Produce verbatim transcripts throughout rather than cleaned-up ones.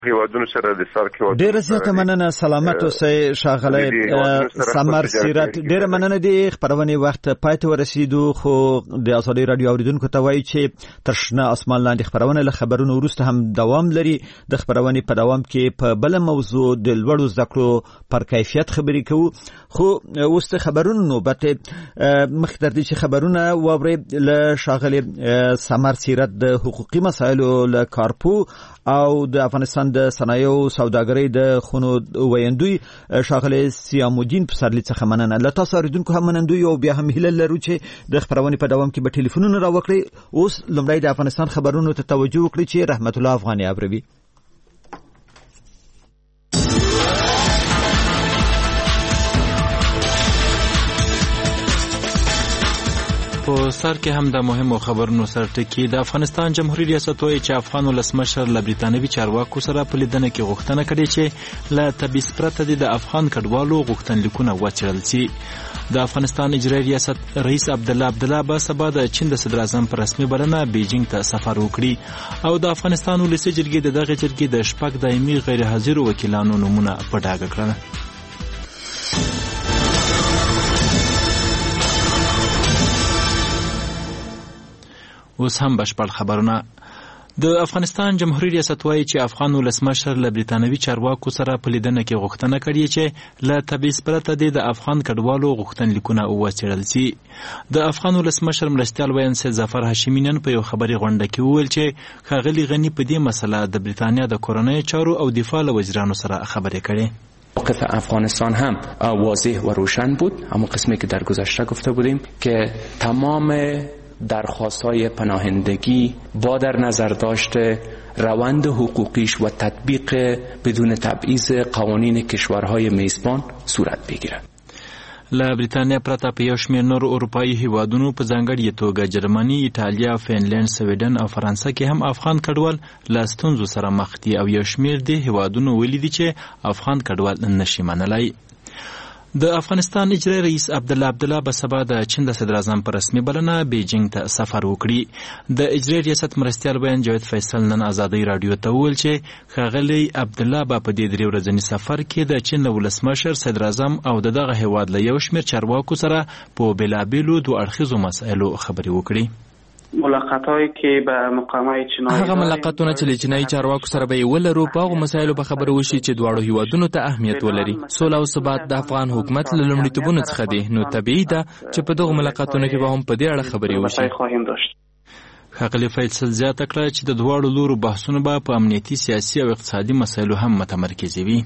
هیوادونو سره د سارک هیوادونو ډېر زیاته مننه. سلامت اوسئ ښاغلی سمر سیرت. ډېر مننه. د خبرونې وخت پای ته ورسېدو، خو د ازادۍ راډیو اوریدونکو ته وایي چې تر شنه اسمان لاندې خبرونه له خبرونو وروسته هم دوام لري. د خبرونې په دوام کې په بله موضوع د لوړو زده کړو پر کیفیت خبرې کوو. خو اوس د خبرونو نوبت مخکې تر دې چې خبرونه واورئ له ښاغلي سمر سیرت د حقوقي مسایلو له کارپو او د افغانستان د صنایعو سوداګرۍ د خونو ویندوی ښاغلی سیام الدین پسرلي څخه مننه. له تاسو اورېدونکو هم منندوی او بیا هم هیله لرو چې د خبرونې په دوام کې به ټلیفونونه راوکړئ. اوس لومړی د افغانستان خبرونو ته توجه وکړئ چې رحمت الله افغاني اوروي. په سر کې هم د مهمو خبرونو سر ټکی. د افغانستان جمهوریت ریاست وایي چې افغان ولسمشر له بریتانوي چارواکو سره په لیدنه کې غوښتنه کړې چې له تبعیض پرته د افغان کډوالو غوښتنلیکونه وڅېړل شي. د افغانستان اجرایي ریاست رئیس عبدالله عبدالله به سبا د چین د صدر اعظم په رسمي بلنه بیجینګ ته سفر وکړي او د افغانستان ولسي جرګې د دغه جرګې د شپږ دایمي غیر حاضرو وکیلانو نومونه په ډاګه کړل. اوس هم بشپړ خبرونه. د افغانستان جمهوریت ریاست وایي چې افغان ولسمشر له بریتانوي چارواکو سره په لیدنه کې غوښتنه کړې چې له تبعیض پرته د افغان کډوالو غوښتنلیکونه وڅېړل شي. د افغان ولسمشر مرستیال ویان سید ظفر هاشمي نن په یو خبري غونډه کې وویل چې ښاغلي غني په دې مسله د بریتانیا د کورنۍ چارو او دفاع له وزیرانو سره خبرې کړې. موقف افغانستان هم واضح و روشن بود. اما قسمی که در گذشته گفته بودیم که تمام درخواست‌های پناهندگی با در نظر داشته روند حقوقیش و تطبیق بدون تبعیض قوانین کشورهای میزبان صورت بگیرد. له بریتانیا پرته په یو شمېر نور اروپایي هیوادونو په ځانګړې توګه جرمني، ایټالیا، فنلند، سویډن او فرانسه کې هم افغان کډوال له ستونزو سره مخ دي او یو شمېر دې هیوادونو ویلي دي چې افغان کډوال نشي منلی. د افغانستان اجرایي رئیس عبدالله عبدالله به سبا د چین د صدر اعظم په رسمي بلنه بیجینګ ته سفر وکړي. د اجرایي ریاست مرستیال بیان جاوید فیصل نن ازادۍ راډیو ته وویل چې ښاغلی عبدالله به په دې درې ورځني سفر کې د چین له ولسمشر، صدر اعظم او د دغه هیواد له یو شمېر چارواکو سره په بېلابېلو دوه اړخیزو مسایلو خبرې وکړي. ملاقاتایی که به مقامات چینایی هغه ملاقاتونه چې له چینایي چارواکو سره به یې ولرو په هغو مسایلو په خبرو وشي چې دواړو هیوادونو ته اهمیت ولري. سوله او ثبات د افغان حکومت له لومړیتوبونو څخه دی، نو طبیعي ده چې په دغو ملاقاتونو کې به هم په دې اړه خبرې وشي. ښاغلي فیصل زیاته کړه چې د دواړو لورو بحثونه به په امنیتي، سیاسي او اقتصادي مسایلو هم متمرکز وي.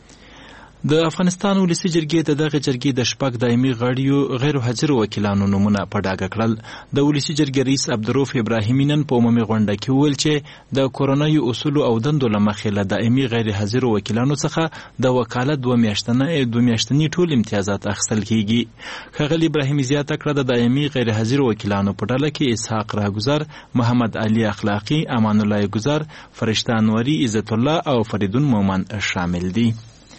د افغانستان ولسي جرګې د دغه جرګې د شپږ دایمي غړیو غیر حاضرو وکیلانو نومونه په ډاګه کړل. د ولسي جرګې رئیس عبدالرؤف ابراهیمي نن په عمومي غونډه کې وویل چې د کورنیو اصولو او دندو له مخې له دایمي غیر حاضرو وکیلانو څخه د وکالت دوه میاشتنۍ دوه میاشتني ټول امتیازات اخیستل کیږي. ښاغلي ابراهیمي زیاته کړه د دایمي غیر حاضرو وکیلانو په ډله کې اسحاق راهګذر، محمد علي اخلاقي، امان الله ګذر، فرشته انوري، عزت الله او فریدون مومن شامل دي.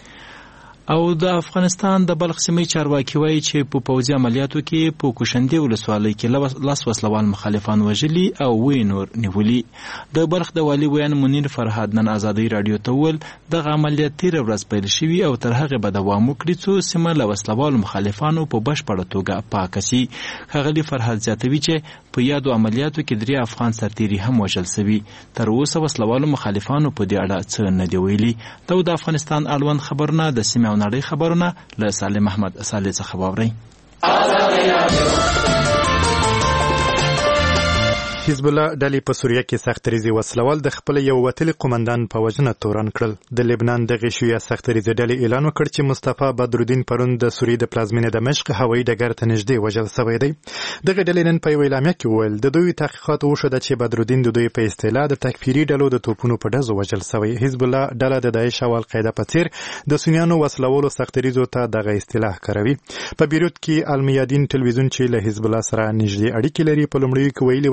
او د افغانستان د بلخ سیمې چارواکي وایي چې په پوځي عملیاتو کې په کوشندې ولسوالۍ کې لاس وسلوال مخالفان وژلي او وی نور نیولي. د بلخ د والي ویان منیر فرهاد نن ازادۍ راډیو ته وویل دغه عملیات تېره ورځ پیل شوي او تر هغې به دوام وکړي څو سیمه له وسلوالو مخالفانو په بشپړه توګه پاکه سي. ښاغلي فرهاد زیاتوي چې په یادو عملیاتو کې درې افغان سرتیري هم وژل سوي. تر اوسه وسلوالو مخالفانو په دې اړه څه نه دي ویلي. دا د افغانستان اړوند خبرونه د سیمې نړۍ خبرونه له سالم احمد صالح څخه واورئ. حزب الله ډلې په سوریه کې سختریزي وسلوال د خپل یو وتلي قومندان په وژنه تورن کړل. د لبنان دغه شیعه سختریزي ډلې اعلان وکړ چې مصطفی بدرالدین پرون د سوریې د پلازمینې دمشق هوایي ډګر ته نږدې وژل شوی دی. دغه ډلې نن په یوه اعلامیه کې وویل د دوی تحقیقات وښوده چې بدرالدین د دوی په اصطلاح د تکفیري ډلو د توپونو په ډزو وژل شوی. حزب الله ډله د داعش او القاعده په څیر د سنیانو وسلوالو سختریزو ته دغه اصطلاح کاروي. په بیروت کې المیادین ټلویزیون چې له حزب الله سره نږدې اړیکې لري په لومړیو کې ویلي و چې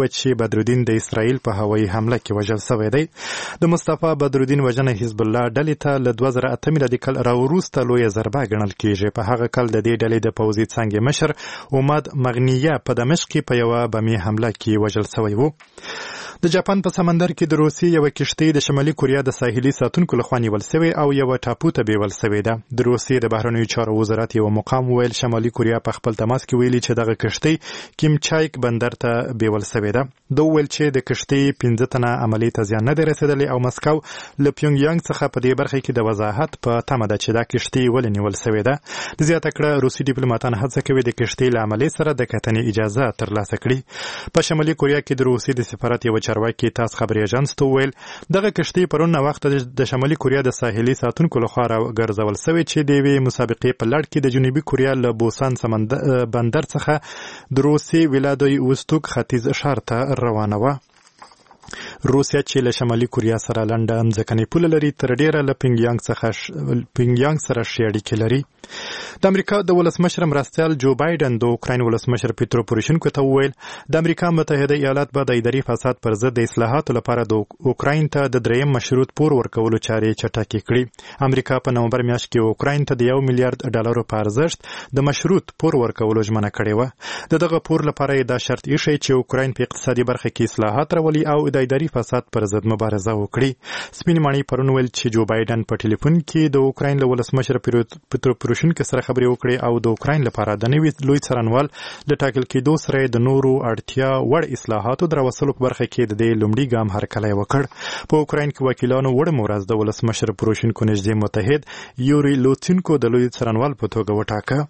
بدرالدین د اسرائیل په هوایي حمله کې وژل شوی دی. د مصطفی بدرالدین وژنه حزب الله ډلې ته له دوه زره اته میلادي کال راوروسته لویه ضربه ګڼل کېږي. په هغه کال د دې ډلې د پوځي څانګې مشر عماد مغنیه په دمشق کې په یوه بمي حمله کې وژل شوی و. د جاپان په سمندر کې د روسیې یوه کشتۍ د شمالي کوریا د ساحلي ساتونکو لخوا نیول شوې او یوه ټاپو ته بیول شوې ده. د روسیې د بهرنیو چارو وزارت یو مقام ویل شمالي کوریا په خپل تماس کې ویلي چې دغه کشتۍ کیم چایک بندر ته بیول شوې ده. دوی ویل چې د کشتۍ پنځه تنه عملي ته زیان نه دی رسېدلی او مسکو له پیونګ یانګ څخه په دې برخه کې د وضاحت په تمه ده چې دا کشتۍ ولې نیول شوې ده. د زیاته کړه روسي ډیپلوماتان هڅه کوي د کشتۍ له عملې سره د کتنې اجازه ترلاسه کړي. په شمالي کوریا کې د روسي د سفارت یو چارواکي تاس خبري اژانس ته ویل دغه کشتۍ پرون وخت د شمالي کوریا د ساحلي ساتونکو لخوا راګرځول شوې چې د یوې مسابقې په لړ کې د جنوبي کوریا له بوسان سمندر بندر څخه د روسي ولادوی وستوک ختیځ ښار ته روانه وه. روسیا چې له شمالي کوریا سره لنډه ځمکنۍ پوله لري تر ډیره له پینګیانګ څخه پینګیانګ سره ښې اړیکې لري. د امریکا د ولسمشر مرستیال جو بایدن د اوکراین ولسمشر پیترو پوروشینکو ته وویل د امریکا متحده ایالات به د اداري فساد پر ضد د اصلاحاتو لپاره د اوکراین ته د دریم مشروط پور ورکولو چارې چټکې کړي. امریکا په نومبر میاشت کې اوکراین ته د یو میلیارډ ډالرو په ارزښت د مشروط پور ورکولو ژمنه کړې وه. د دغه پور لپاره یې دا شرط ایښی چې اوکراین په اقتصادي برخه کې اصلاحات راولي او د اداري فساد پر ضد مبارزه وکړي. سپین ماڼۍ پرون ویل چې جو بایدن په ټلیفون کې د اوکراین له ولسمشر پیترو پوروشینکو سره خبرې وکړې او د اوکراین لپاره د نوي لوی څارنوال د ټاکل کېدو سره د نورو اړتیا وړ اصلاحاتو د راوستلو په برخه کې د دې لومړي ګام هرکلی وکړ. په اوکراین کې وکیلانو وړمه ورځ د ولسمشر پوروشینکو نږدې متحد یوري لوتینکو د لوی څارنوال په توګه وټاکه.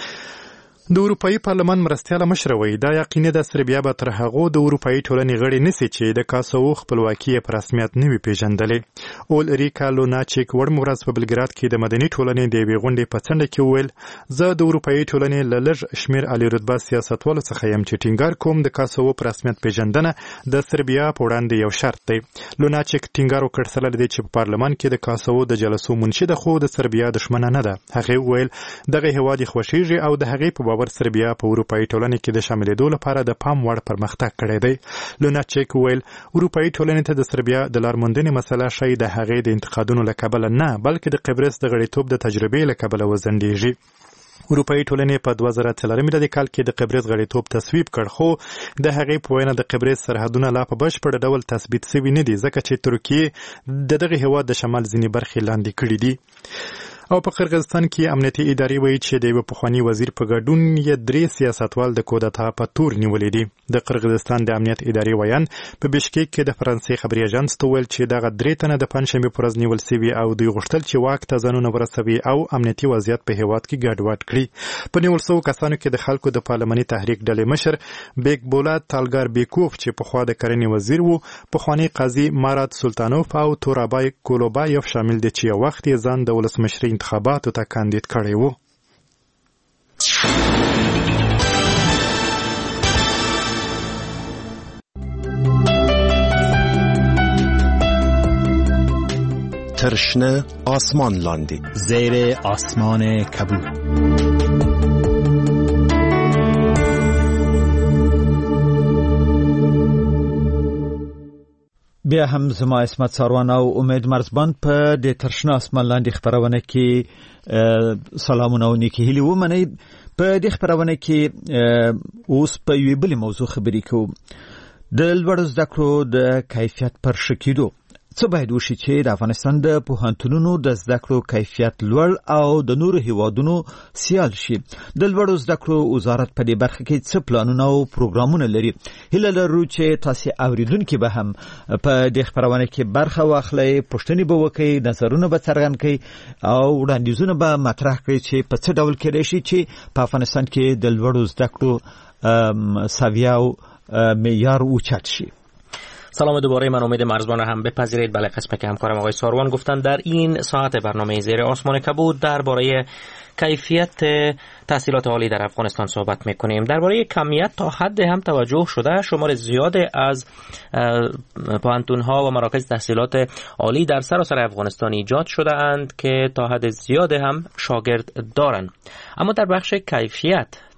د اروپایي پارلمان مرستیاله مشر وایي دا یقیني ده سربیا به تر هغو د اروپایي ټولنې غړي نسي چې د کاسوو خپلواکي په رسمیت نه وي پیژندلې. اولریکا لوناچیک وړمه ورځ په بلګراد کې د مدني ټولنې د یوې غونډې په څنډه کې وویل زه د اروپایي ټولنې له لږ شمېر عالي رتبه سیاستوالو څخه یم چې ټینګار کوم د کاسوو په رسمیت پیژندنه د سربیا په وړاندې یو شرط دی. لوناچیک ټینګار وکړ سره دی چې په پارلمان کې د کاسوو د جلسو منشي د خو د سربیا دښمنه نه ده. هغه ویل دغه هیواد یې خوښیږي او د هغې په باور سربیا په اروپایي ټولنې کې د شاملېدو لپاره د پام وړ پرمختګ کړی دی. لوناچیک ویل اروپایي ټولنې ته د سربیا د لارموندنې مسله شی د هغې د انتقادونو له کبله نه بلکې د قبرس د غړیتوب د تجربې له کبله وځنډېږي. اروپایي ټولنې په دوه زره څلورم میلادي کال کې د قبرس غړیتوب تصویب کړ خو د هغې په وینا د قبرس سرحدونه لا په بشپړ ډول تثبیت شوي نه دي ځکه چې ترکیې د دغه هیواد د شمال ځینې برخې لاندې کړي دي. او په قرغیزستان کې امنیتي ادارې وایي چې د یو پخوانی وزیر په ګډون یې درې سیاستوال د کودتا په تور نیولې دي. د قرغیزستان د امنیت ادارې ویان په بشکیک کې د فرانسې خبري اژانس ته ویل چې دغه درې تنه د پنځشنبې پر ورځ نیول شوي او دوی غوښتل چې واک ته ځانونه ورسوي او امنیتي وضعیت په هیواد کې ګډوډ کړي. په نیول شوو کسانو کې د خلکو د پارلماني تحریک ډلې مشر بیک بولات تالګار بیکوف چې پخوا د کرنې وزیر وو، پخوانی قاضي مارات سلطانوف او تورابای کولوبایف شامل دي چې یو وخت یې ځان د ولسمشرۍ انتخاباتو ته کاندید کړی وو. ترشنه آسمان لاندی زیر آسمان کبود. بیا هم زما اسمت ساروان او امید مرزبان په د ترشنه آسمان لاندې خبرونه کې سلامونه او نیکی هیلې ومنئ. په دې خبرونه کې اوس په یوې بلې موضوع خبرې کوو، د لوړو زده کړو د کیفیت پر ښه کېدو. څه باید وشي چې د افغانستان د پوهنتونونو د زده کړو کیفیت لوړ او د نورو هیوادونو سیال شي؟ د لوړو زده کړو وزارت په دې برخه کې څه پلانونه او پروګرامونه لري؟ هیله لرو چې تاسو اوریدونکو به هم په دې خبرونه کې برخه واخلئ، پوښتنې به وکړئ، نظرونه به څرګند کړئ او وړاندیزونه به مطرح کړئ چې په څه ډول کېدای شي چې په افغانستان کې د لوړو زده کړو سویه او معیار اوچت شي. سلام دوباره، من امید مرزبان هم بپذیرید. بله، قسم که همکارم آقای ساروان گفتن در این ساعت برنامه زیر آسمان کبود درباره کیفیت تحصیلات عالی در افغانستان صحبت میکنیم. درباره کمیت تا حد هم توجه شده. شمار زیاد از پوهنتون‌ها و مراکز تحصیلات عالی در سراسر افغانستان ایجاد شده اند که تا حد زیاد هم شاگرد دارند. اما در بخش کیفیت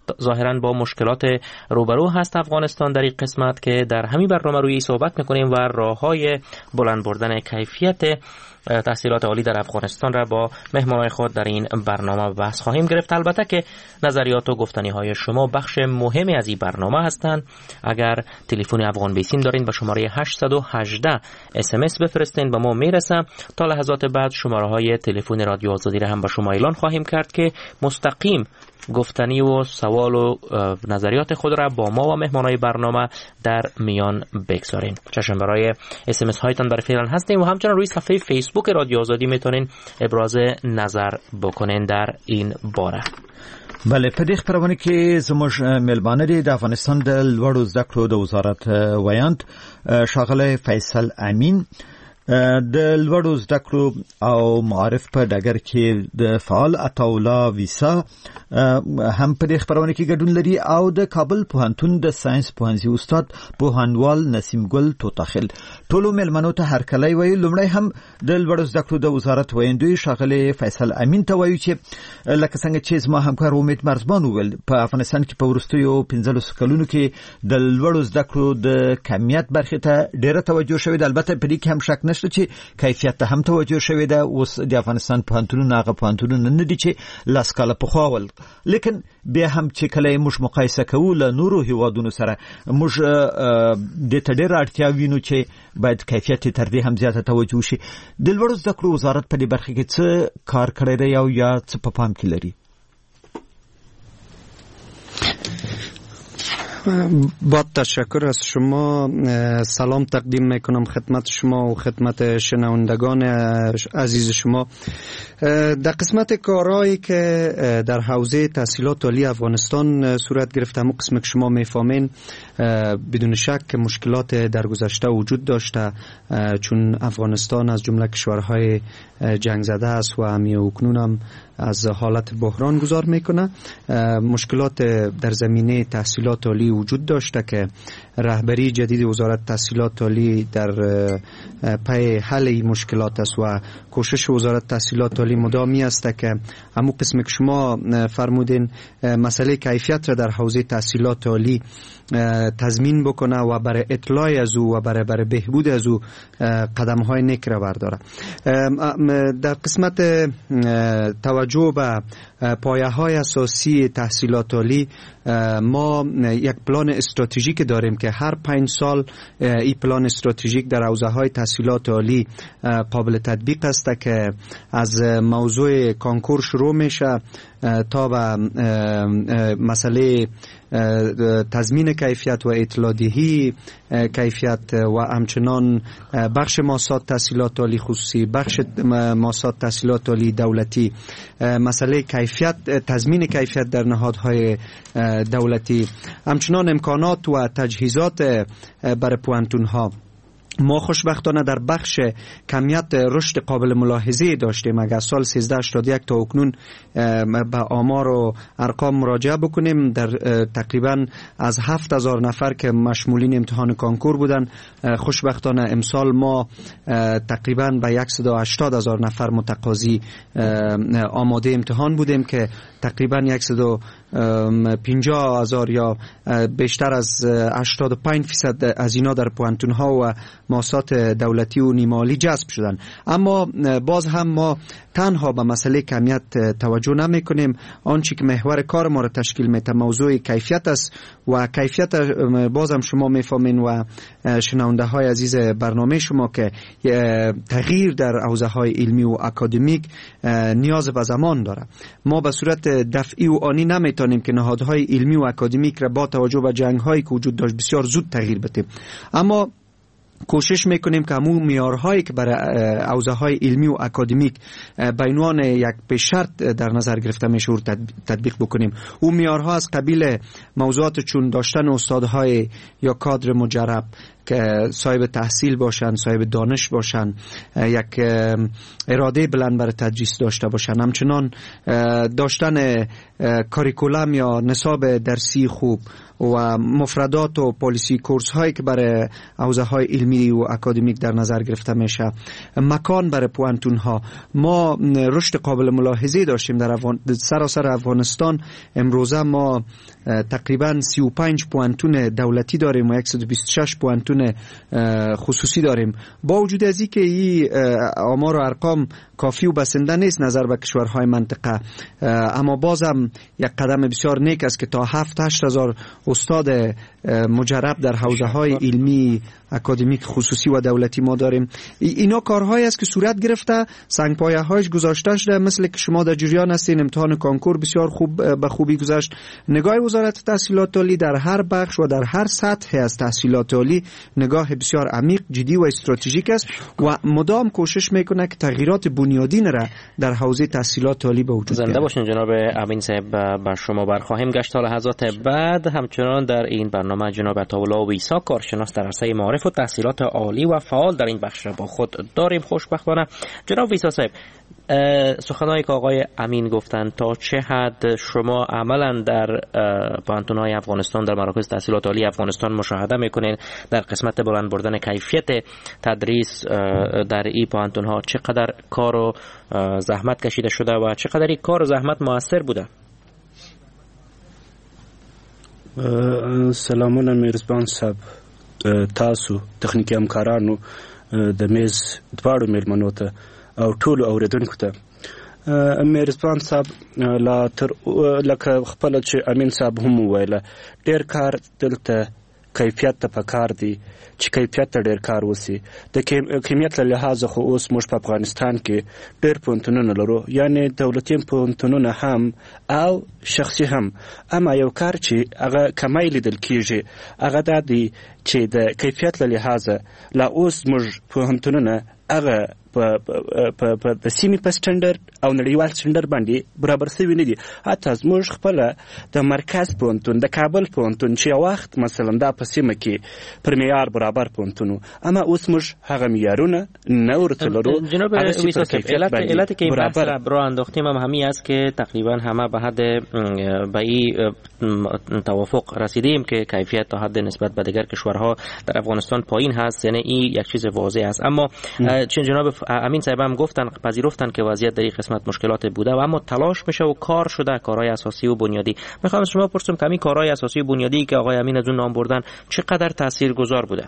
ظاهراً با مشکلات روبرو هست افغانستان در این قسمت که در همین برنامه روی صحبت میکنیم و راههای بلند بردن کیفیت تحصیلات عالی در افغانستان را با مهمانان خود در این برنامه بحث خواهیم گرفت. البته که نظریات و گفتنی های شما بخش مهمی از این برنامه هستند. اگر تلفن افغان بیسیم دارین به شماره هشت یک هشت اس ام اس بفرستین به ما میرسه. تا لحظات بعد شماره های تلفن رادیو آزادی را هم به شما اعلان خواهیم کرد که مستقیم گفتنی و سوال و نظریات خود را با ما و مهمانای برنامه در میان بگذارین. چشم برای اس ام اس هایتان برای فعلا هستیم و همچنان روی صفحه فیسبوک رادیو آزادی میتونین ابراز نظر بکنین در این باره. بله، په دې خبرونه کې زموږ ملبانه دي د افغانستان د لوړو زده کړو د وزارت ویاند ښاغلی فیصل امین د لوړو زده کړو او معارف په ډګر کې د فعال عطاالله ویسا هم په دې خبرونه کې ګډون لري او د کابل پوهنتون د ساينس پوهنځي استاد پوهنوال نسیم ګل توتاخل. ټولو ملمنو ته هرکلی وایي. لومړی هم د لوړو زده کړو د وزارت ویاندوی ښاغلی فیصل امین ته وایو چې لکه څنګه چې زما همکار امید مرزبان وویل، په افغانستان کې په وروستیو پنځلسو کلونو کې د لوړو زده کړو د کمیت برخې ته ډېره توجه شوې ده. البته په دې کې هم شک نشته چې کیفیت ته هم توجه شوې ده. اوس د افغانستان پوهنتونونه هغه پوهنتونونه نه دي چې لاس کاله پخوا ول، لیکن بیا هم چې کله موږ مقایسه کوو له نورو هیوادونو سره موږ د ته ډېره اړتیا وینو چې باید کیفیت تر دې هم زیاته توجه وشي. د لوړو زده کړو وزارت په دې برخه کې څه کار کړی دی او یا څه په پام کې لري؟ با تشکر از شما. سلام تقدیم میکنم خدمت شما و خدمت شنوندگان عزیز شما. در قسمت کارهایی که در حوزه تحصیلات عالی افغانستان صورت گرفته، همون قسم که شما میفهمین بدون شک مشکلات در گذشته وجود داشته، چون افغانستان از جمله کشورهای جنگ زده است و همی اکنون هم از حالت بحران گذار میکنه. مشکلات در زمینه تحصیلات عالی وجود داشته که رهبری جدید وزارت تحصیلات عالی در پی حل این مشکلات است و کوشش وزارت تحصیلات عالی مدامی است که همون قسم که شما فرمودین مسئله کیفیت را در حوزه تحصیلات عالی تضمین بکنه و برای اطلاع از او و برای برای بهبود از او قدم های نیک را برداره. در قسمت توجه به پایه های اساسی تحصیلات عالی ما یک پلان استراتژیک داریم که هر پنج سال این پلان استراتژیک در حوزه های تحصیلات عالی قابل تطبیق است که از موضوع کانکور شروع میشه تا به مسئله تضمین کیفیت و اطلاع دهی کیفیت و همچنان بخش مؤسسات تحصیلات عالی خصوصی، بخش مؤسسات تحصیلات عالی دولتی، مسئله کیفیت تضمین کیفیت در نهادهای دولتی، همچنان امکانات و تجهیزات برای پوهنتون‌ها. ما خوشبختانه در بخش کمیت رشد قابل ملاحظه داشتیم. اگر سال سیزده هشتاد و یک تا اکنون به آمار و ارقام مراجعه بکنیم، در تقریبا از هفت هزار نفر که مشمولین امتحان کانکور بودن، خوشبختانه امسال ما تقریبا به صد و هشتاد هزار نفر متقاضی آماده امتحان بودیم که تقریبا صد و پنجاه هزار یا بیشتر از هشتاد و پنج فیصد از اینا در پوهنتون‌ها و مؤسسات دولتی و نیمالی جذب شدن. اما باز هم ما تنها به مسئله کمیت توجه نمی کنیم. آنچه که محور کار ما را تشکیل میده موضوع کیفیت است و کیفیت باز هم شما میفهمین و شنونده های عزیز برنامه شما که تغییر در حوزه های علمی و اکادمیک نیاز به زمان داره. ما به صورت دفعی و آنی نمیتونیم که نهادهای علمی و اکادمیک را با توجه به جنگ هایی که وجود داشت بسیار زود تغییر بدیم، اما کوشش میکنیم که همون معیارهایی که برای حوزه های علمی و اکادمیک به عنوان یک پیش شرط در نظر گرفته میشه رو تطبیق بکنیم. اون معیارها از قبیل موضوعات چون داشتن استادهای یا کادر مجرب، که صاحب تحصیل باشن، صاحب دانش باشن، یک اراده بلند برای تدریس داشته باشن، همچنان داشتن کاریکولم یا نصاب درسی خوب و مفردات و پالیسی کورس هایی که برای حوزه های علمی و اکادمیک در نظر گرفته میشه، مکان برای پوانتون ها. ما رشد قابل ملاحظه داشتیم در افغان... سراسر افغانستان. امروزه ما تقریبا سی و پنج پوانتون دولتی داریم و صد و بیست و شش پوانتون خصوصی داریم. با وجود از اینکه این آمار و ارقام کافی و بسنده نیست نظر به کشورهای منطقه، اما بازم یک قدم بسیار نیک است که تا هفت هشت هزار استاد مجرب در حوزه های علمی، اکادمیک، خصوصی و دولتی ما داریم. اینا کارهایی است که صورت گرفته، سنگ پایه هایش گذاشته شده. مثل که شما در جریان هستین، امتحان کانکور بسیار خوب به خوبی گذشت. نگاه وزارت تحصیلات عالی در هر بخش و در هر سطح از تحصیلات عالی نگاه بسیار عمیق، جدی و استراتژیک است و مدام کوشش میکنه که تغییرات بنیادین را در حوزه تحصیلات عالی به وجود بیاره. زنده باشین جناب امین صاحب. با شما برخواهیم گشت تا لحظات بعد. همچنان در این برنامه جناب عطاالله ویسا، کارشناس در عرصه معارف و تحصیلات عالی و فعال در این بخش را با خود داریم. خوشبختانه جناب ویسا صاحب، سخنایی که آقای امین گفتن تا چه حد شما عملا در پوانتون‌های افغانستان، در مراکز تحصیلات عالی افغانستان مشاهده میکنین در قسمت بلند بردن کیفیت تدریس در این پوانتون‌ها؟ چقدر کار و زحمت کشیده شده و چقدر این کار و زحمت موثر بوده؟ سلامونه میرزبان صاحب، تاسو تخنیکی همکارانو د میز دواړو میلمنو ته او ټولو اوریدونکو ته. میرزبان صاحب لا تر لکه خپل چې امین صاحب هم وویله، ډیر کار دلته کیفیت ته پکار دی چې کیفیت ته ډیر کار وسی. د کیمیت له لحاظه خو اوس موږ په افغانستان کې ډیر پوهنتونونه لرو، یعنی دولتي پوهنتونونه هم او شخصي هم. اما یو کار چې هغه کمی لیدل کیږي هغه دا دی چې د کیفیت له لحاظه لا اوس موږ پوهنتونونه هغه په په د سیمې په سټنډرډ او نړیوال سټنډرډ باندې برابر شوي نه دي. حتی زموږ خپله د مرکز پوهنتون د کابل پوهنتون چې یو وخت مثلا دا په سیمه کې پر معیار برابر پوهنتون و، اما اوس موږ هغه معیارونه نه ورته لرو. جناب ویسا صاحب، علت که این بحث را برای انداختیم هم همین است که تقریبا همه به حد به این توافق رسیدیم که کیفیت تا حد نسبت به دیگر کشورها در افغانستان پایین هست، یعنی این یک چیز واضح است. اما چون جناب امین صاحب هم گفتن، پذیرفتن که وضعیت در این قسمت مشکلات بوده و اما تلاش میشه و کار شده، کارهای اساسی و بنیادی. میخوام از شما پرسم که همین کارهای اساسی و بنیادی که آقای امین از اون نام بردن چقدر تاثیرگذار بوده؟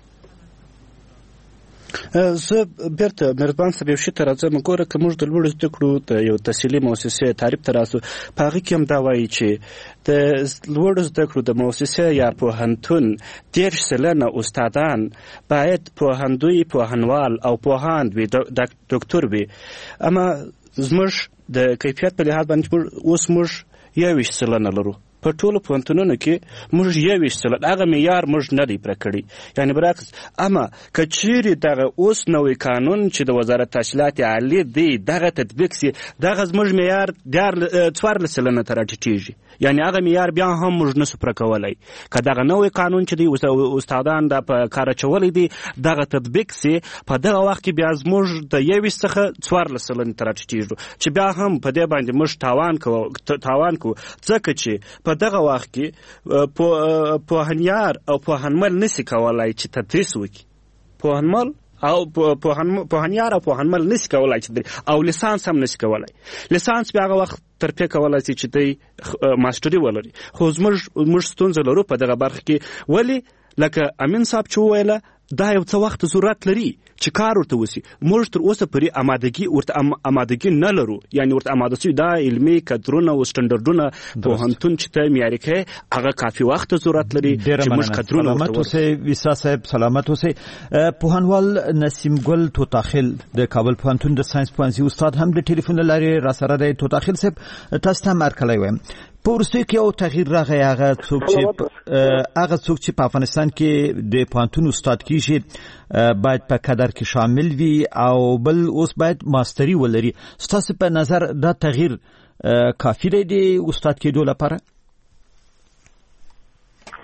زه بیرته مهربان صاحب یو شي ته راځم. ګوره که موږ د لوړو زده کړو د یو تحصیلي مؤسسې تعریف ته راسو، په هغې کې هم دا وایي چې د لوړو زده کړو د مؤسسې یا پوهنتون دېرش سلنه استادان باید پوهندوی، پوهنوال او پوهاند وي، دکتور وي. اما زموږ د کیفیت په لحاظ باندې اوس موږ یوویشت سلنه لرو په ټولو پوهنتونونو کې. موږ یوویشت سلنه، هغه معیار موږ نه دی پوره کړی، یعنې برعکس. اما که چیرې دغه اوس نوی قانون چې د وزارت تحصیلات عالی دی دغه تطبیق سي، دغه زموږ معیار څوارلس سلنه ته راټیټېږي، یعنی هغه معیار بیا هم موږ نسو پوره کولی. که دغه نوی قانون چې دی استادان دا په کار اچولی دی دغه تطبیق سي، په دغه وخت کې بیا زموږ د یوویشت څخه څوارلس سلنې ته راټیټېږو، چې بیا هم په دې باندې موږ تاوان کوو تاوان کوو ځکه چې په دغه وخت کې پوهنیار او پوهنمل نسی کولای چې تدریس وکړي. پوهنمل او پوهنیار او پوهنمل نسی کولای چې او لیسانس هم نسی کولای. لیسانس بیا هغه وخت ترپیه کولای شي چې دی ماسټري ولري. خو زموږ موږ ستونزه لرو په دغه برخه کې. ولې؟ لکه امین صاحب چې وویله دا یو څه وخت ضرورت لري چې کار ورته وسی. موږ تر اوسه پرې آمادګي ورته آمادګي نه لرو، یعنی ورته آماده شوي دا علمي کدرونه او سټنډرډونه پوهنتون چې ته معیاري کوي هغه کافي وخت ضرورت لري چې موږ کدرونه ورته سلامت اوسئ. ویسا صاحب سلامت اوسئ. پوهنوال نسیم ګل توتاخیل د کابل پوهنتون د ساينس پوهنځي استاد هم د ټلیفون لارې را سره دی. توتاخیل صاحب تاسو ته مرکلی وایم، په وروستیو کې یو تغییر راغی، هغه څوک چې هغه څوک چې په افغانستان کې د پوهنتون استاد کیږي باید په کادر کې شامل وي او بل اوس باید ماستري ولري. ستاسو په نظر دا تغییر کافی دی د استاد کېدو لپاره؟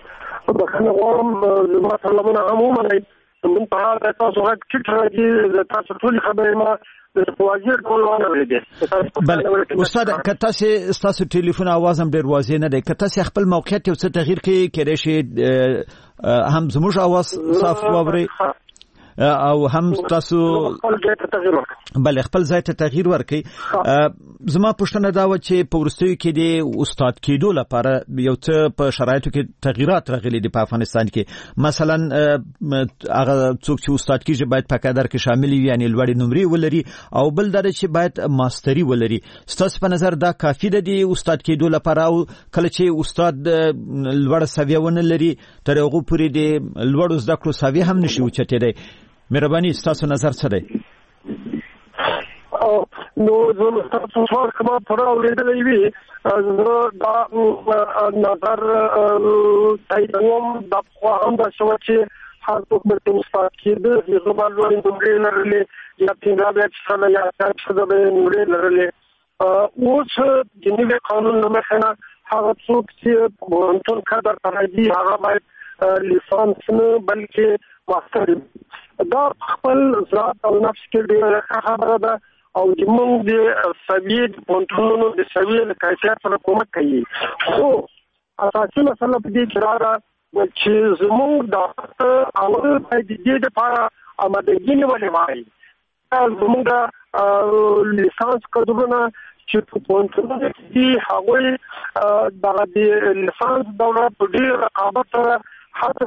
بخنه غواړم زما سلامونه هم ومنئ. من په حال د تاسو غږ ټیټ راځي، د تاسو ټولې خبرې ما د واضح ډول واورېدې. بله استاد، که تاسې ستاسو ټلیفون اواز هم ډېر واضح نه دی، که تاسې خپل موقعیت یو څه تغییر کړئ کېدای شي هم زموږ اواز صاف واورئ او هم تاسو بله خپل ځای ته تغییر ورکړئ. زما پوښتنه دا وه چې په وروستیو کې د استاد کېدو لپاره یو څه په شرایطو کې تغییرات راغلي دي په افغانستان کې. مثلا هغه څوک چې استاد کېږي باید په کادر کې شامل وي، یعنې لوړې نمرې ولري، او بل دا چې باید ماستري ولري. ستاسو په نظر دا کافي ده د استاد کېدو لپاره؟ او کله چې استاد لوړه سویه ونه لري تر هغو پورې د لوړو زده کړو سویه هم نشي اوچتېدی. مهرباني ستاسو نظر څه دی؟ نو زه تاسو سوال کوم پوره اورېدلی وي، زه دا نظر تاییدوم. دا پخوا هم داسې وه چې هر څوک ورته استاد کېده، هغه به لوړې نمرې لرلې، یا پنځه فیصده یا اتیا فیصده به یې نمرې لرلې. اوس د نوي قانون له مخې نه هغه څوک چې پوهنتون کادر ته راځي هغه باید لیسانس نه بلکې ماستر. دا خپل ذات او نفس کې ډېره ښه خبره ده او زموږ د سویې د پوهنتونونو د سویې له کیفیت سره کومک کوي. خو اساسي مسله په دې کې دا ده چې زموږ دولت اول باید د دې دپاره آمادګي نیولې وای. زموږ د لیسانس کادرونه چې په پوهنتونونو کې دي هغوی دغه د لیسانس دوره په ډېر رقابت سره هڅه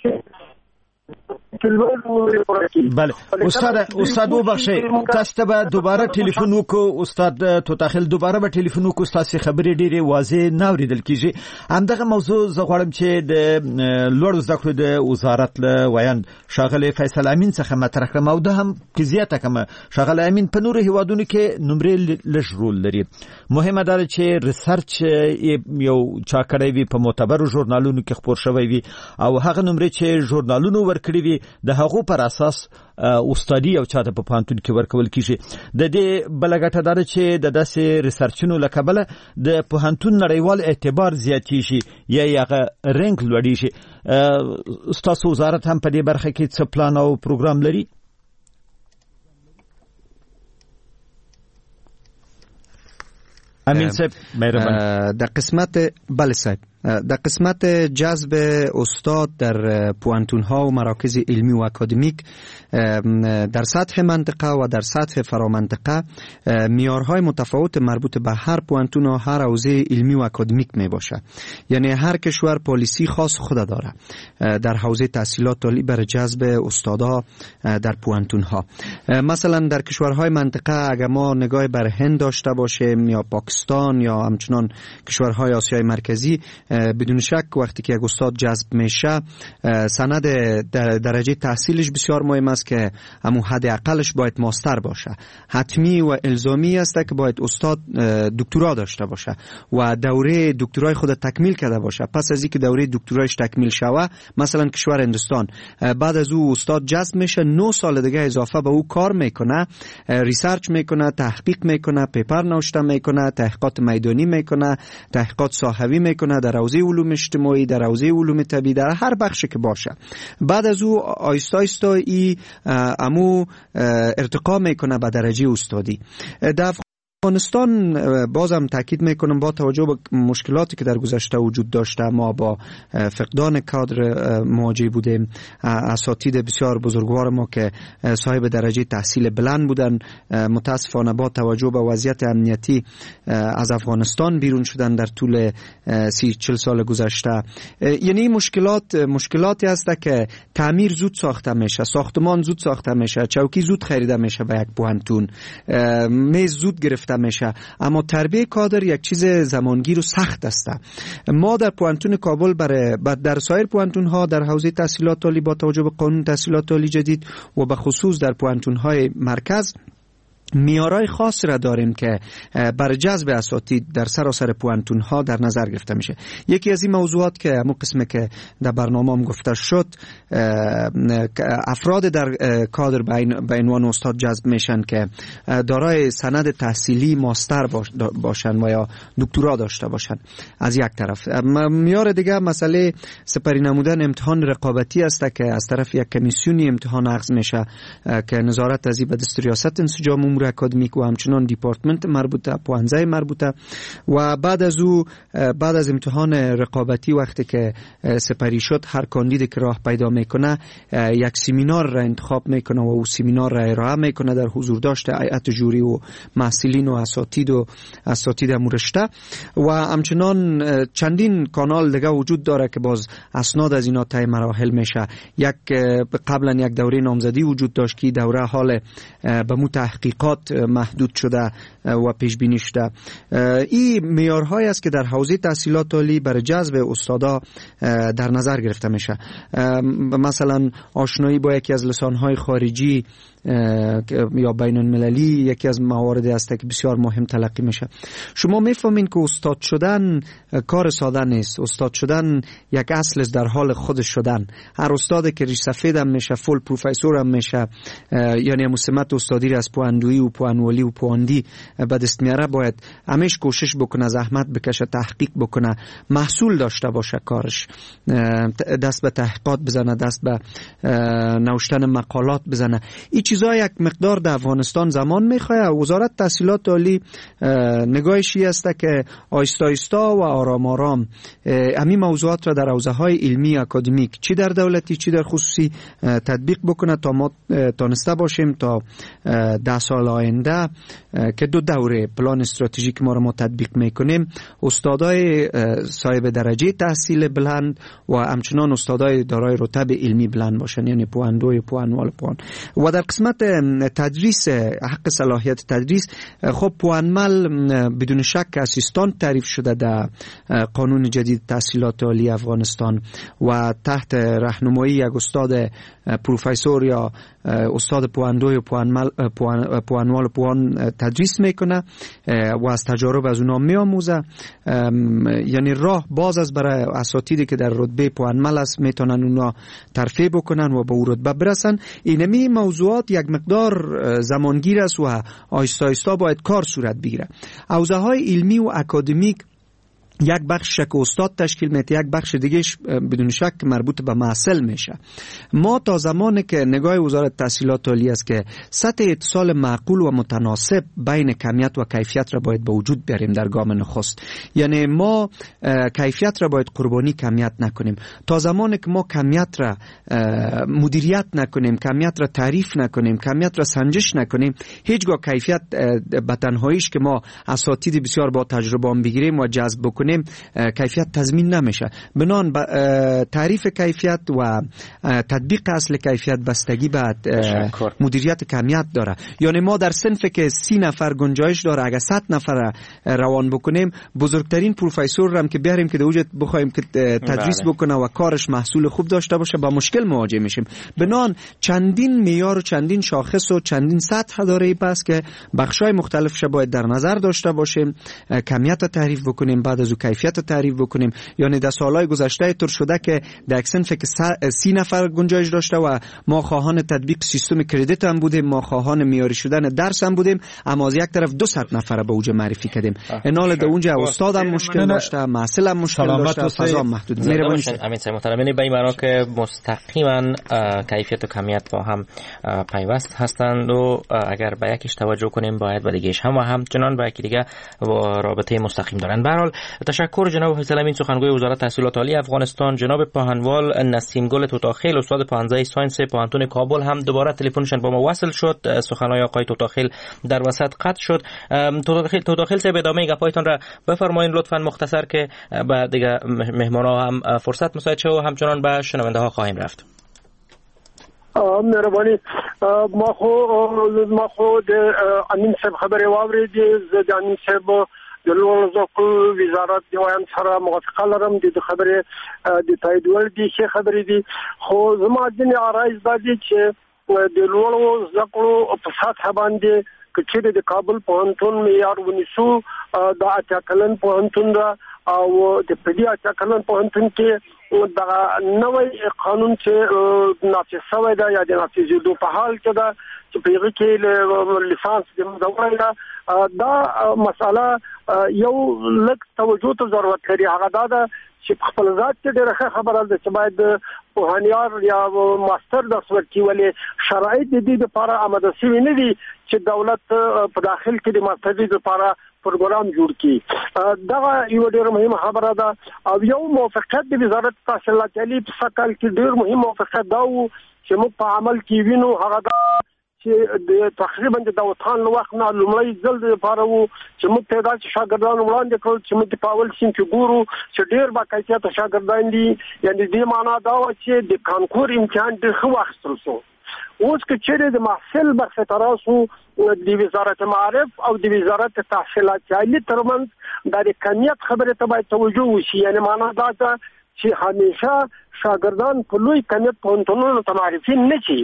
بله استاد استاد وبخښئ، تاسو ته به دوباره ټلیفون وکړو. استاد توتاخیل دوباره به ټلیفون وکړو، تاسو خبرې ډېرې واضح نه اورېدل کېږي. همدغه موضوع زه غواړم چې د لوړو زده کړو د وزارت له ویاند ښاغلی فیصل امین څخه مطرح کړم، او ده هم که زیاته کړم ښاغلی امین په نورو هیوادونو کې نمرې لږ رول لري. مهمه دا ده چې ریسرچ یو چا کړی وي، په معتبرو ژورنالونو کې خپور شوی وي، او هغه نمرې چې ژورنالونو ورکړي وي د هغو پر اساس استادي او چاته په پوهنتون کې ورکول کیږي. د دې بله ګټه دا ده چې د داسې ریسرچونو له کبله د پوهنتون نړیوال اعتبار زیاتېږي یا هغه رینک لوړېږي. ستاسو وزارت هم په دې برخه کې څه پلان او پروګرام لري؟ امین صاحب مهرباني. د قسمت بله صاحب در قسمت جذب استاد در پوهنتون‌ها و مراکز علمی و اکادمیک در سطح منطقه و در سطح فرامنطقه معیارهای متفاوت مربوط به هر پوهنتون و هر حوزه علمی و اکادمیک می باشه. یعنی هر کشور پالیسی خاص خود داره در حوزه تحصیلات عالی برای جذب استادا در پوهنتون‌ها. مثلا در کشورهای منطقه اگر ما نگاه بر هند داشته باشیم یا پاکستان یا همچنان کشورهای آسیای مرکزی، بدون شک وقتی که یک استاد جذب میشه سند درجه تحصیلش بسیار مهم است که همون حد اقلش باید ماستر باشه. حتمی و الزامی است که باید استاد دکترا داشته باشه و دوره دکترای خود تکمیل کرده باشه. پس از اینکه دوره دکترایش تکمیل شوه، مثلا کشور هندوستان، بعد از او استاد جذب میشه، نه سال دیگه اضافه به او کار میکنه، ریسرچ میکنه، تحقیق میکنه، پیپر نوشته میکنه، تحقیقات میدانی میکنه، تحقیقات ساحوی میکنه در حوزه علوم اجتماعی، در حوزه علوم طبیعی، در هر بخشی که باشه. بعد از او آیستا آیستا ای امو ارتقا میکنه به درجه استادی. در افغانستان بازم تاکید میکنم با توجه به مشکلاتی که در گذشته وجود داشته ما با فقدان کادر مواجه بودیم. اساتید بسیار بزرگوار ما که صاحب درجه تحصیل بلند بودن متاسفانه با توجه به وضعیت امنیتی از افغانستان بیرون شدن در طول سی چل سال گذشته. یعنی مشکلات مشکلاتی هست که تعمیر زود ساخته میشه، ساختمان زود ساخته میشه، چوکی زود خریده میشه به یک پوهنتون، میز زود گرفته میشه، اما تربیت کادر یک چیز زمانگیر و سخت است. ما در پوهنتون کابل برای در سایر پوهنتون ها در حوزه تحصیلات عالی با توجه به قانون تحصیلات عالی جدید و به خصوص در پوهنتون های مرکز میارای خاص را داریم که برای جذب اساتید در سراسر پوانتون ها در نظر گرفته میشه. یکی از این موضوعات که همون قسمه که در برنامه هم گفته شد، افراد در کادر به عنوان استاد جذب میشن که دارای سند تحصیلی ماستر باشن و یا دکترا داشته باشن از یک طرف. میار دیگه مسئله سپری نمودن امتحان رقابتی است که از طرف یک کمیسیونی امتحان اخذ میشه که نظارت از این به دست ریاست انسجام امور اکادمیک و همچنان دیپارتمنت مربوطه، پوانزه مربوطه، و بعد از او بعد از امتحان رقابتی وقتی که سپری شد، هر کاندیدی که راه پیدا میکنه یک سمینار را انتخاب میکنه و او سمینار را ارائه میکنه در حضور داشته هیئت جوری و محصلین و اساتید و اساتید امور رشته. و همچنان چندین کانال دیگه وجود داره که باز اسناد از اینا طی مراحل میشه. یک قبلا یک دوره نامزدی وجود داشت که دوره حال به مو تحقیقات محدود شده و پیش بینی شده. این معیارهایی است که در حوزه تحصیلات عالی برای جذب استادا در نظر گرفته میشه. مثلا آشنایی با یکی از لسانهای خارجی یا بین المللی یکی از مواردی است که بسیار مهم تلقی میشه. شما میفهمین که استاد شدن کار ساده نیست. استاد شدن یک اصل در حال خود شدن. هر استاد که ریش سفید هم میشه، فول پروفسور هم میشه، یعنی مسمت استادی از پواندویی و پوانولی و پواندی به دست میاره، باید همیش کوشش بکنه، زحمت بکشه، تحقیق بکنه، محصول داشته باشه کارش، دست به تحقیقات بزنه، دست به نوشتن مقالات بزنه. این چیزا یک مقدار در افغانستان زمان میخواد. وزارت تحصیلات عالی نگاهش این است که آیستا آیستا و آرام آرام همین موضوعات را در حوزه های علمی اکادمیک، چی در دولتی چی در خصوصی، تطبیق بکنه تا ما تانسته باشیم تا ده سال آینده که دو دوره پلان استراتژیک ما را ما تطبیق میکنیم، استادای صاحب درجه تحصیل بلند و همچنان استادای دارای رتبه علمی بلند باشن، یعنی پواندوی پوانوال پوان. و در قسمت تدریس، حق صلاحیت تدریس، خب پوانمل بدون شک اسیستان تعریف شده در قانون جدید تحصیلات عالی افغانستان و تحت راهنمایی یک استاد پروفسور یا استاد پواندوی و پوانمل پوان پوانوال و پوان تدریس میکنه و از تجارب از اونا میآموزه. یعنی راه باز از برای اساتیدی که در رتبه پوانمل است میتونن اونا ترفیع بکنن و به اون رتبه برسن. اینمی موضوعات یک مقدار زمانگیر است و آیستا آیستا باید کار صورت بگیره. حوزه های علمی و اکادمیک یک بخش که استاد تشکیل میده، یک بخش دیگه بدون شک مربوط به محصل میشه. ما تا زمانی که نگاه وزارت تحصیلات عالی است که سطح اتصال معقول و متناسب بین کمیت و کیفیت را باید به وجود بیاریم در گام نخست. یعنی ما کیفیت را باید قربانی کمیت نکنیم. تا زمانی که ما کمیت را مدیریت نکنیم، کمیت را تعریف نکنیم، کمیت را سنجش نکنیم، هیچگاه کیفیت به تنهاییش که ما اساتید بسیار با تجربه هم بگیریم و جذب بکنیم کیفیت تضمین نمیشه. بنان تعریف کیفیت و تطبیق اصل کیفیت بستگی به مدیریت کمیت داره. یعنی ما در صنف که سی نفر گنجایش داره، اگر صد نفر روان بکنیم، بزرگترین پروفسور هم که بیاریم که دوجت بخوایم که تدریس بکنه و کارش محصول خوب داشته باشه، با مشکل مواجه میشیم. بنان چندین معیار و چندین شاخص و چندین سطح داره، پس که بخشای مختلفش باید در نظر داشته باشیم، کمیت تعریف بکنیم، بعد از کیفیت تعریف بکنیم. یعنی در سالهای گذشته طور شده که در یک صنف که سی نفر گنجایش داشته و ما خواهان تطبیق سیستم کردیت هم بودیم، ما خواهان معیاری شدن درس هم بودیم، اما از یک طرف دوصد نفر به اوج معرفی کردیم. انال در اونجا استاد هم مشکل داشته، محصل هم مشکل داشته، فضا محدود. مهربانی امین صاحب محترم، یعنی به این معنا که مستقیما کیفیت و کمیت با هم پیوست هستند و اگر به یکیش توجه کنیم باید به دیگه‌اش هم و همچنان به یکی دیگه رابطه مستقیم دارن. به هر حال تشکر جناب فیصل امین، سخنگوی وزارت تحصیلات عالی افغانستان. جناب پاهنوال نسیم گل توتاخیل، استاد پانزه ساینس پوهنتون کابل، هم دوباره تلفنشان با ما وصل شد. سخنهای آقای توتاخیل در وسط قطع شد. توتاخیل توتاخیل صاحب ادامه گپایتان را بفرمایید لطفاً مختصر که بعد دیگه مهمان‌ها هم فرصت مساعد شه و همچنان به شنونده ها خواهیم رفت. مهربانی. ما خو ما خو د امین صاحب خبرې واورېدې. زه د امین صاحب د لوړو زده وزارت د ویان سره موافقه لرم. د خبرې د تایید ول دي چې خبرې دي، خو زما ځینې عرایض دا دي چې د لوړو زده کړو په سطح باندې کچې د کابل پوهنتون معیار ونیسو د اته کلن پوهنتون دا او د پدې اته کلن پوهنتون کې دا نوې قانون چې نافذ شوی دا یا د نافذېدو په حال کې دا چې په هغه کې لیسانس د مدونه دا مسله یو لږ توجه ته ضرورت لري. هغه دا ده چې خپل ذات کې ډېره خبره ده چې باید پوهنیار یا ماستر درس ورکړي، ولې شرایط د دې لپاره آماده شوي نه دي چې دولت په داخل کې د ماستر لپاره پروګرام جوړ کړي. دا یو ډېر مهمه خبره ده او یو موافقت د وزارت تحصیلات عالی په سکل کې ډېر مهم موافقت دا و چې موږ په عمل کې وینو. هغه دا چې د تقریبا د داوود خان له وخت نه لومړی ځل لپاره وو چې موږ ته دا شاګردان وړاندې کړل چې موږ په اول سیم کې ګورو چې ډېر با کیفیت شاګردان دي. یعنی دې معنا دا و چې د کانکور امتحان ډېر ښه واخیستل شو. اوس که چیرې د محصل برخه تراسو د وزارت معارف او د وزارت تحصیلات عالی ترمنځ د کمیت خبره ته باید توجه وشي. یعنی معنا دا ده چې همیشه شاګردان په لوی کمیت پوهنتونونو ته معرفي نه شي.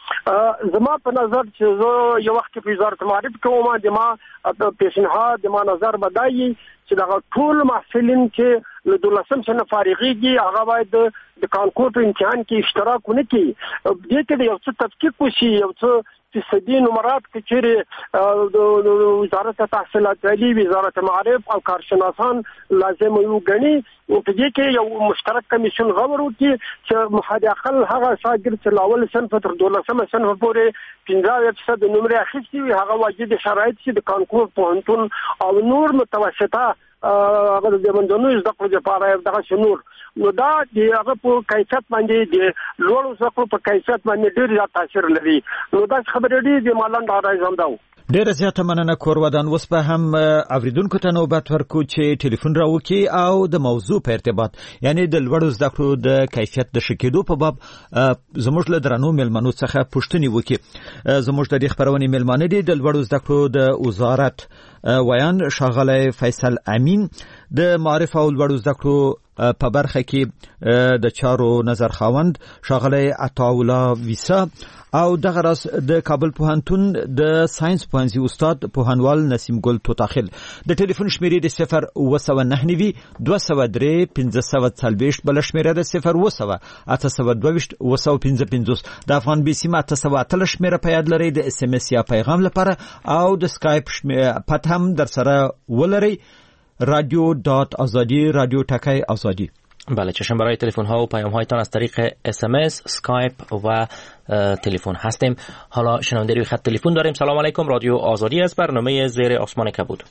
زما په نظر چې زه یو وخت په وزارت معارف کې وم، د ما پیشنهاد د ما نظر بدایي چې دا ټول محصلین چې له دولسم سنه فارغيږي هغه باید د کانکور په امتحان کې اشتراک ونکړي. دې کې یو څه تفکیک وشي، یو څه فیصدي نمرات کې چې د وزارت تحصیلات عالی، وزارت معارف او کارشناسان لازم یو غني او په دې کې یو مشترک کمیشن غوړ وکړي چې محدود اقل هغه شاګرد چې لاول صنف تر دولسم صنف پورې پنځه فیصد نمرې اخیستي وي هغه واجد شرایط چې د کانکور پوهنتون او نور متوسطه هغه د مندونو زده کړو لپاره دغه شنور نو دا د هغه په کیفیت باندې د لوړو زده کړو په کیفیت باندې ډېر زیات تاثیر لري. نو دا خبرې دي د مالند راځي هم دا ډیره زیاته مننه کورودان. اوس به هم اوریدونکو ته نوبت ورکو چې ټلیفون راوکي او د موضوع په ارتباط یعنی د لوړو زده کړو د کیفیت د شکېدو په باب زموږ له درنو مېلمنو څخه پوښتنې وکړي. زموږ د دې خبرونې مېلمانه دي د لوړو زده کړو د وزارت ویان ښاغلی فیصل امین، د معارف او لوړو زده کړو په برخه کې د چارو نظر خاوند ښاغلی عطاالله ویسا او دغه راس د کابل پوهنتون د ساينس پوهنځي استاد پوهنوال نسیم ګل توتاخیل. د ټلیفون شمیرې د صفر اوه سوه نهه نوي دوه سوه درې پنځه سوه څلوېښت بله شمیره د صفر اوه سوه اته سوه دوه ویشت اوه سوه پنځه پنځوس. د افغان بي سیم اته سوه اتلس شمیره په یاد لرئ د اس ام اس یا پیغام لپاره او د سکایپ پته هم در سره ولرئ رادیو دات آزادی رادیو تکای آزادی. بله، چشم برای تلفن ها و پیام هایتان از طریق اس ام اس، اسکایپ و تلفن هستیم. حالا شنونده روی خط تلفن داریم. سلام علیکم، رادیو آزادی است، برنامه زیر آسمان کبود.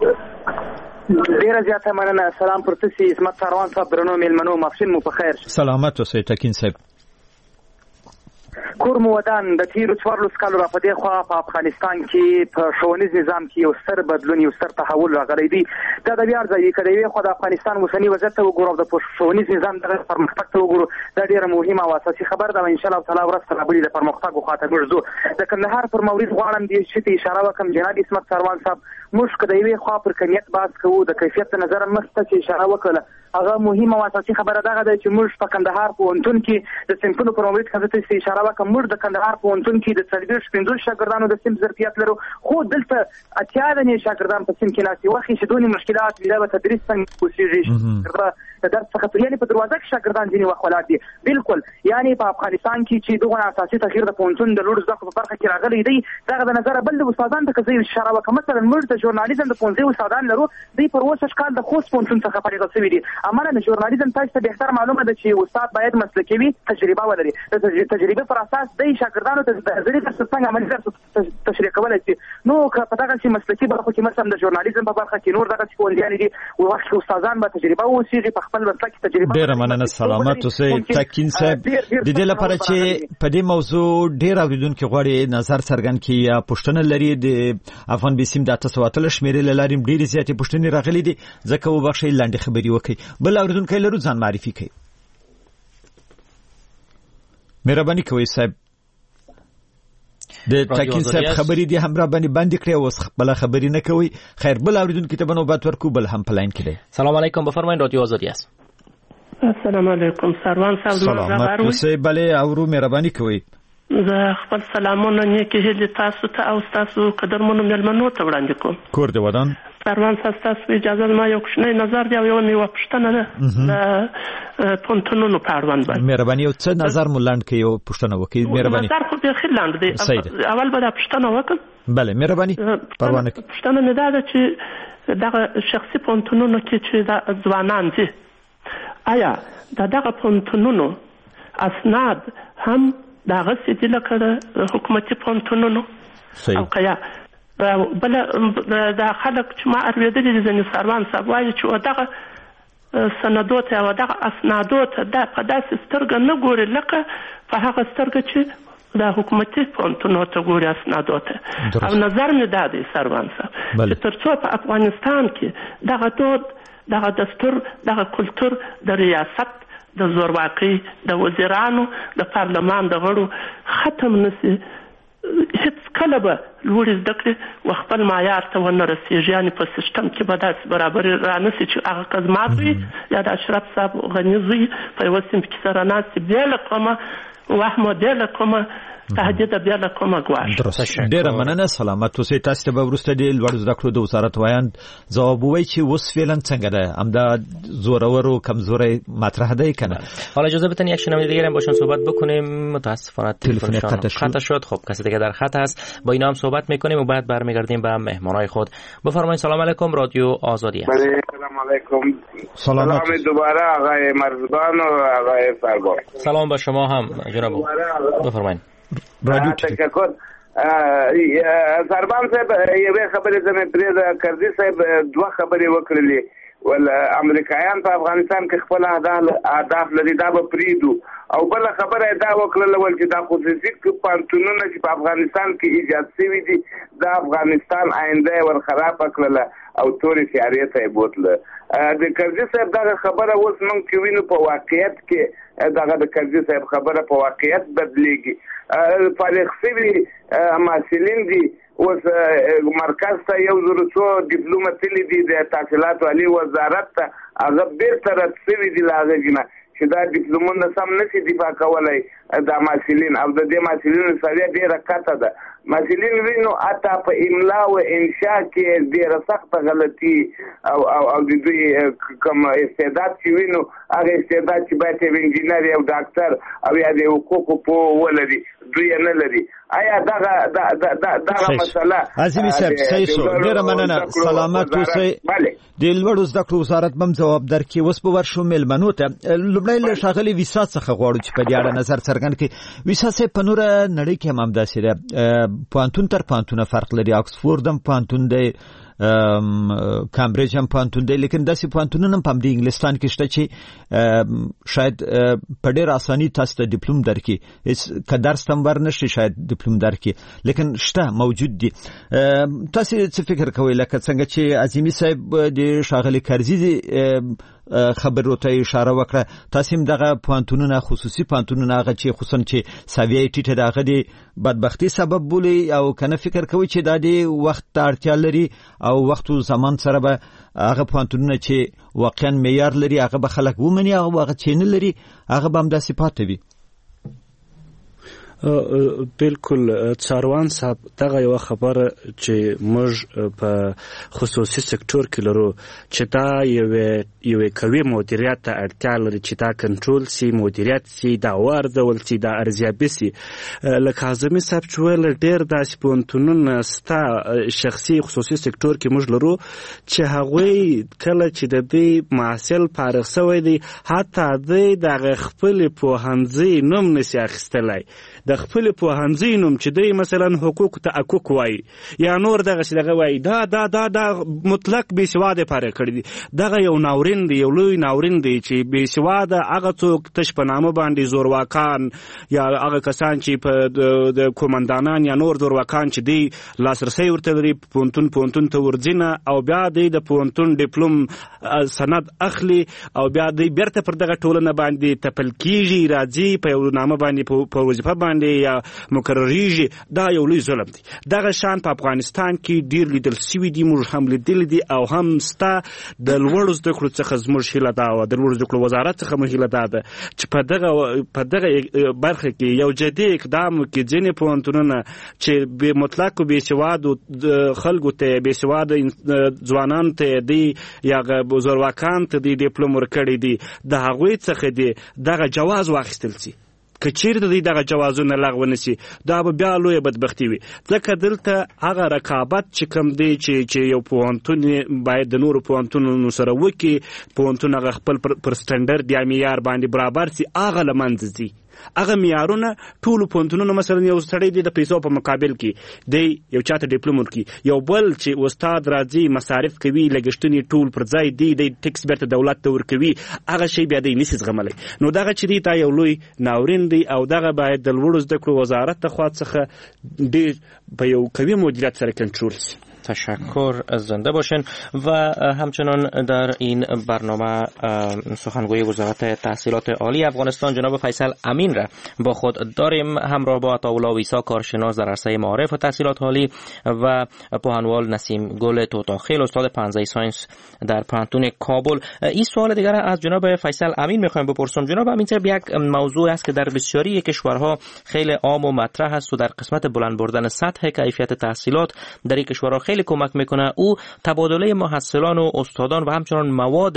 ډیره زیاته مننه. سلام پر تاسو عصمت سروان صاحب، درنو میلمنو، مفصل مو په خیر. سلامت اوسئ تکین صاحب. کور مو ودان د تیرو څوارلس کالو را په دې خوا په افغانستان کې په ښوونیز نظام کې یو ستر بدلون، یو ستر تحول راغلی دی. دا د بیا ځای کې دی خو د افغانستان اوسنی وضعیت ته وګورو، د ښوونیز نظام د پرمختګ ته وګورو. دا ډیره مهمه او اساسي خبره ده. ان شاء الله تعالی ورځ تر بلې د پرمختګ خاطر موږ د کندهار پر مورید غواړم دې شته اشاره وکم جناب عصمت سروان صاحب. موږ کله یوې خوا پر کمیت باز کوو، د کیفیت نظر مخته اشاره وکړه. هغه مهمه او اساسي خبره ده چې موږ په کندهار پوهنتون کې د صنفونو پر مورید ته اشاره وکم. موږ د کندهار پوهنتون کې د څلوېښت پنځوس شاګردانو د صنف ظرفیت لرو، خو دلته اتیا دنې شاګردان په صنف کې ناستي وخت چې دونې مشکلات وي. دا به تدریس څنګه وسیږي د درس څخه یعنې په دروازه کې شاګردان ځینې وخت ولاړ دي. بالکل یعنې په افغانستان کې چې دغه اساسي تغییر د پوهنتون د لوړو زده کړو په برخه کې راغلی دی، دغه د نظره بل د استادانو ته که زه اشاره وکړم، مثلا موږ د ژورنالیزم د پوهنځي استادان لرو، دوی پر اووه شش کال د خوست پوهنتون څخه فارغ شوي دي. عملاً د ژورنالیزم تاسو ته بهتر معلومه ده چې استاد باید مسلکي وي، تجربه ولري. د تجربې پر اساس د شاګردانو ته د ځینې درس څنګه عملي درس تشریح کولی شي. نو که په دغه چې مسلکي برخو کې مثلا د ژورنالیزم په برخه کې نور دغه ښوونځیان دي، وخت استادان به تجربه ووسیږي، په خپل مسلک کې تجربه. ډیره مننه. سلامت اوسئ تکین صاحب. د دې لپاره چې په دې موضوع ډیر اوریدونکو غواړي نظر څرګند کړي یا پوښتنه لري، د افغان بي سیم د اته سوه اتلس شمیرې له لارې ډیرې زیاتې پوښتنې راغلي دي، ځکه وبخښئ لاندې خبرې وکړئ. بل اوریدونکی لرو، ځان معرفي کړئ. مهرباني کوئ صاحب. د تکین صاحب خبرې دي هم را باندې باندې کړې، اوس بل خبرې نه کوي. خیر، بل اوریدونکو ته نوبت ورکو، بل هم پلاین کړي. سلام علیکم، بفرمایید، رادیو آزادی است. السلام علیکم سروان صاحب. سلامت اوسئ. بله اورو، مهرباني کوئ. زه خپل سلامونه نیکې هیلې تاسو ته او ستاسو قدرمنو مېلمنو ته وړاندې کوم. کور دې ودان. سروان صاحب ستاسو اجازه زما یو کوچنی نظر دی او یوه مې یوه پوښتنه ده د پوهنتونونو په اړوند باندې. مهرباني یو څه نظر مو لنډ کړئ یو پوښتنه وکړئ. مهرباني. نظر خو بیخي لنډ دی. اول به دا پوښتنه وکړم. بله مهرباني پروا نه کوئ. پوښتنه مې دا ده چې دغه شخصي پوهنتونونو کې چې د ځوانان ځي آیا د دغه پوهنتونونو اسناد هم دغسې دي لکه د حکومتي پوهنتونونو؟ او که یا بله دا خلک چې ما اورېدلي دي ځینې سروان صاحب وایي چې دغه سندو ته او دغه اسنادو ته دا په داسې سترګه نه ګوري لکه په هغه سترګه چې د حکومتي پوهنتونو ته ګوري اسنادو ته. او نظر مې دا دی سروان صاحب چې تر څو په افغانستان کې دغه دود دغه دستور دغه کلتور د ریاست د زورواکۍ د وزیرانو د پارلمان د غړو ختم نشي هیڅ کله به لوړې زده کړې و خپل معیار ته ونه رسېږي. یعنې په سیسټم کې به داسې برابري رانشي چې هغه که زما زوی یا د اشرف صاحب غني زوی په یوه صنف کې سره ناست بیا له کومه وهمه بیا له کومه تهدید بیا له کومه ګواښ. ډېره مننه. سلامت اوسئ. تاسو ته به وروسته د لوړو زده کړو د وزارت وایاند ځواب ووایي چې اوس فعلا څنګه ده همدا زورور و کمزوری مطرح ده که نه. حالا اجازه بدین یک شنونده دیگه هم باشون صحبت بکنیم. متاسفانه تلفنشان قطع شد. خب کسی دیگه در خط هست با اینا هم صحبت میکنیم و بعد برمیگردیم به مهمانای خود. بفرمایید. سلام علیکم. رادیو آزادی است. سلام علیکم. سلام دوباره آقای مرزبان و آقای فربان. سلام با شما هم جناب. بفرمایید. رادیو تشکر. سربان صاحب یوه خبرې زمې پرېږده. کرزي صاحب دوه خبرې وکړلې. ول امریکایان په افغانستان کې خپل اهداف لري دا به پرېږدو. او بله خبره یې دا وکړله ول چې دا خصوصي پوهنتونونه چې په افغانستان کې ایجاد شوي دي د افغانستان آینده یې ور خرابه کړله او تورې سیارې ته یې بوتله. د کرزي صاحب دغه خبره اوس موږ چې وینو په واقعیت کې دغه د کرزي صاحب خبره په واقعیت بدلېږي. فارغ شوي محصلین دي اوس مرکز ته یو زر څو ډیپلومه تللي دي د تحصیلاتو عالي وزارت ته هغه بیرته رد شوي دي له هغه نه چې دا ډیپلومونه سم نشي دفاع کولی دا محصلین او د دې محصلینو سویه ډېره کته ده. محصلین وینو حتی په املا او انشا کې ډېره سخته غلطي او او د دوی کوم استعداد چې وینو هغه استعداد چې باید یو انجینر او ډاکټر او یا د حقوقو په ولري دوی نه لري. آیا دغه دغه مسله عظیمي صاحب صحیح شو. ډېره مننه. سلامت اوسئ. د لوړو زده کړو وزارت به هم ځواب درکړي. اوس به ورشو مېلمنو ته. لومړی له ښاغلي ویسا څخه غواړو چې په دې اړه نظر څرګند کړي. ویسا صاحب په نوره نړۍ کې هم همداسې ده. پوهنتون تر پوهنتونه فرق لري. آکسفورد هم پوهنتون دی، کامبریج هم پوهنتون دی، لیکن داسې پوهنتونونه هم په همدې انګلستان کې شته چې شاید په ډېره اساني تاسو ته ډیپلوم درکړي. هېڅ که درس ته هم ورنشي شاید ډیپلوم درکړي، لیکن شته موجود دي. تاسو څه فکر کوئ لکه څنګه چې عظیمي صاحب د ښاغلي کرزي خبرو ته اشاره وکړه، تاسو هم دغه پوهنتونونه خصوصي پوهنتونونه هغه چې خصوصا چې سویه یې ټیټه ده هغه د بدبختي سبب بولي او کنه فکر کوي چې دا د وخت ته اړتیا لري او وخت او زمان سره به هغه پوهنتونونه چې واقعا معیار لري هغه به خلک ومني او هغه چې نه لري هغه به همداسې پاتې وي. بالکل څاروان صاحب دغه یو خبره چې موږ په خصوصي سکتور کې لرو چې دا یو یو کوي مدیریت ته اړتیا لري چې دا کنټرول سي، مدیریت سي، دا واردول سي، دا ارزیابي سي. لکه اعظمي صاحب چې ویل ډېر داسې پوهنتونونه ستا شخصي خصوصي سکتور کې موږ لرو چې هغوی کله چې د دې محصل فارغ شوی دی حتی دی دغه خپل پوهنځي نوم نسي اخیستلی، د خپل پوهنځي نوم چې دی مثلا حقوق تحقق وایي یا نور دغه چې دغه وایي دا دا دا دا مطلق بېسواده فارغ کړي دي. دغه یو ناورین دی، یو لوی ناورین دی چې بېسواده هغه څوک تش په نامه باندې زورواکان یا هغه کسان چې په د کومندانان یا نور زورواکان چې دی لاسرسی ورته لري پوهنتون پوهنتون ته ورځي او بیا دی د پوهنتون ډیپلوم سند اخلي او بیا دی بیرته پر دغه ټولنه باندې تپل کېږي، راځي په یو نامه باندې په وظیفه باندې لاندې یا مکرریږي، دا یو لوی ظلم دی. دغه شان په افغانستان کې ډیر لیدل شوي دي، موږ هم لیدل دي او هم ستا د لوړو زده کړو څخه زموږ هیله دا وه، د لوړو زده کړو وزارت څخه مو هیله دا ده چې په دغه په دغه برخه کې یو جدي اقدام وکړي. ځینې پوهنتونونه چې بې مطلق بېسوادو خلکو ته، بېسواده ځوانانو ته دی یا بزرګواکانو ته دی ډیپلوم ورکړی دی، د هغوی څخه دی دغه جواز واخیستل شي. که چیرته دوی دغه جوازونه لغوه نشي، دا به بیا لویه بدبختي وي. ځکه دلته هغه رقابت چې کوم دی چې چې یو پوهنتون باید د نورو پوهنتونونو سره وکړي، پوهنتون هغه خپل پر سټنډرډ یا معیار باندې برابر سي، هغه له منځه ځي. هغه معیارونه ټولو پوهنتونونو، مثلا یو سړی دی د پیسو په مقابل کې دی یو چاته ډیپلوم ورکړي، یو بل چې استاد راځي مصارف کوي، لګښتونه ټول پر ځای دی، دی ټیکس بیرته دولت ته ورکوي، هغه شی بیا دی نشي زغملی. نو دغه چې دی دا یو لوی ناورین دی او دغه باید د لوړو زده کړو وزارت له خوا څخه ډېر په یو قوي مدیریت سره کنټرول شي. تشکر، زنده باشین. و همچنان در این برنامه سخنگوی وزارت تحصیلات عالی افغانستان جناب فیصل امین را با خود داریم، همراه با عطاالله ویسا کارشناس در عرصه معارف و تحصیلات عالی و پوهنوال نسیم گل توتاخیل استاد پنزه ساینس در پانتون کابل. این سوال دیگر از جناب فیصل امین میخوایم بپرسم. جناب امین صاحب، یک موضوع است که در بسیاری کشورها خیلی عام و مطرح است و در قسمت بلند بردن سطح کیفیت تحصیلات در این کشورها خیلی کمک میکنه، او تبادله محصلان و استادان و همچنان مواد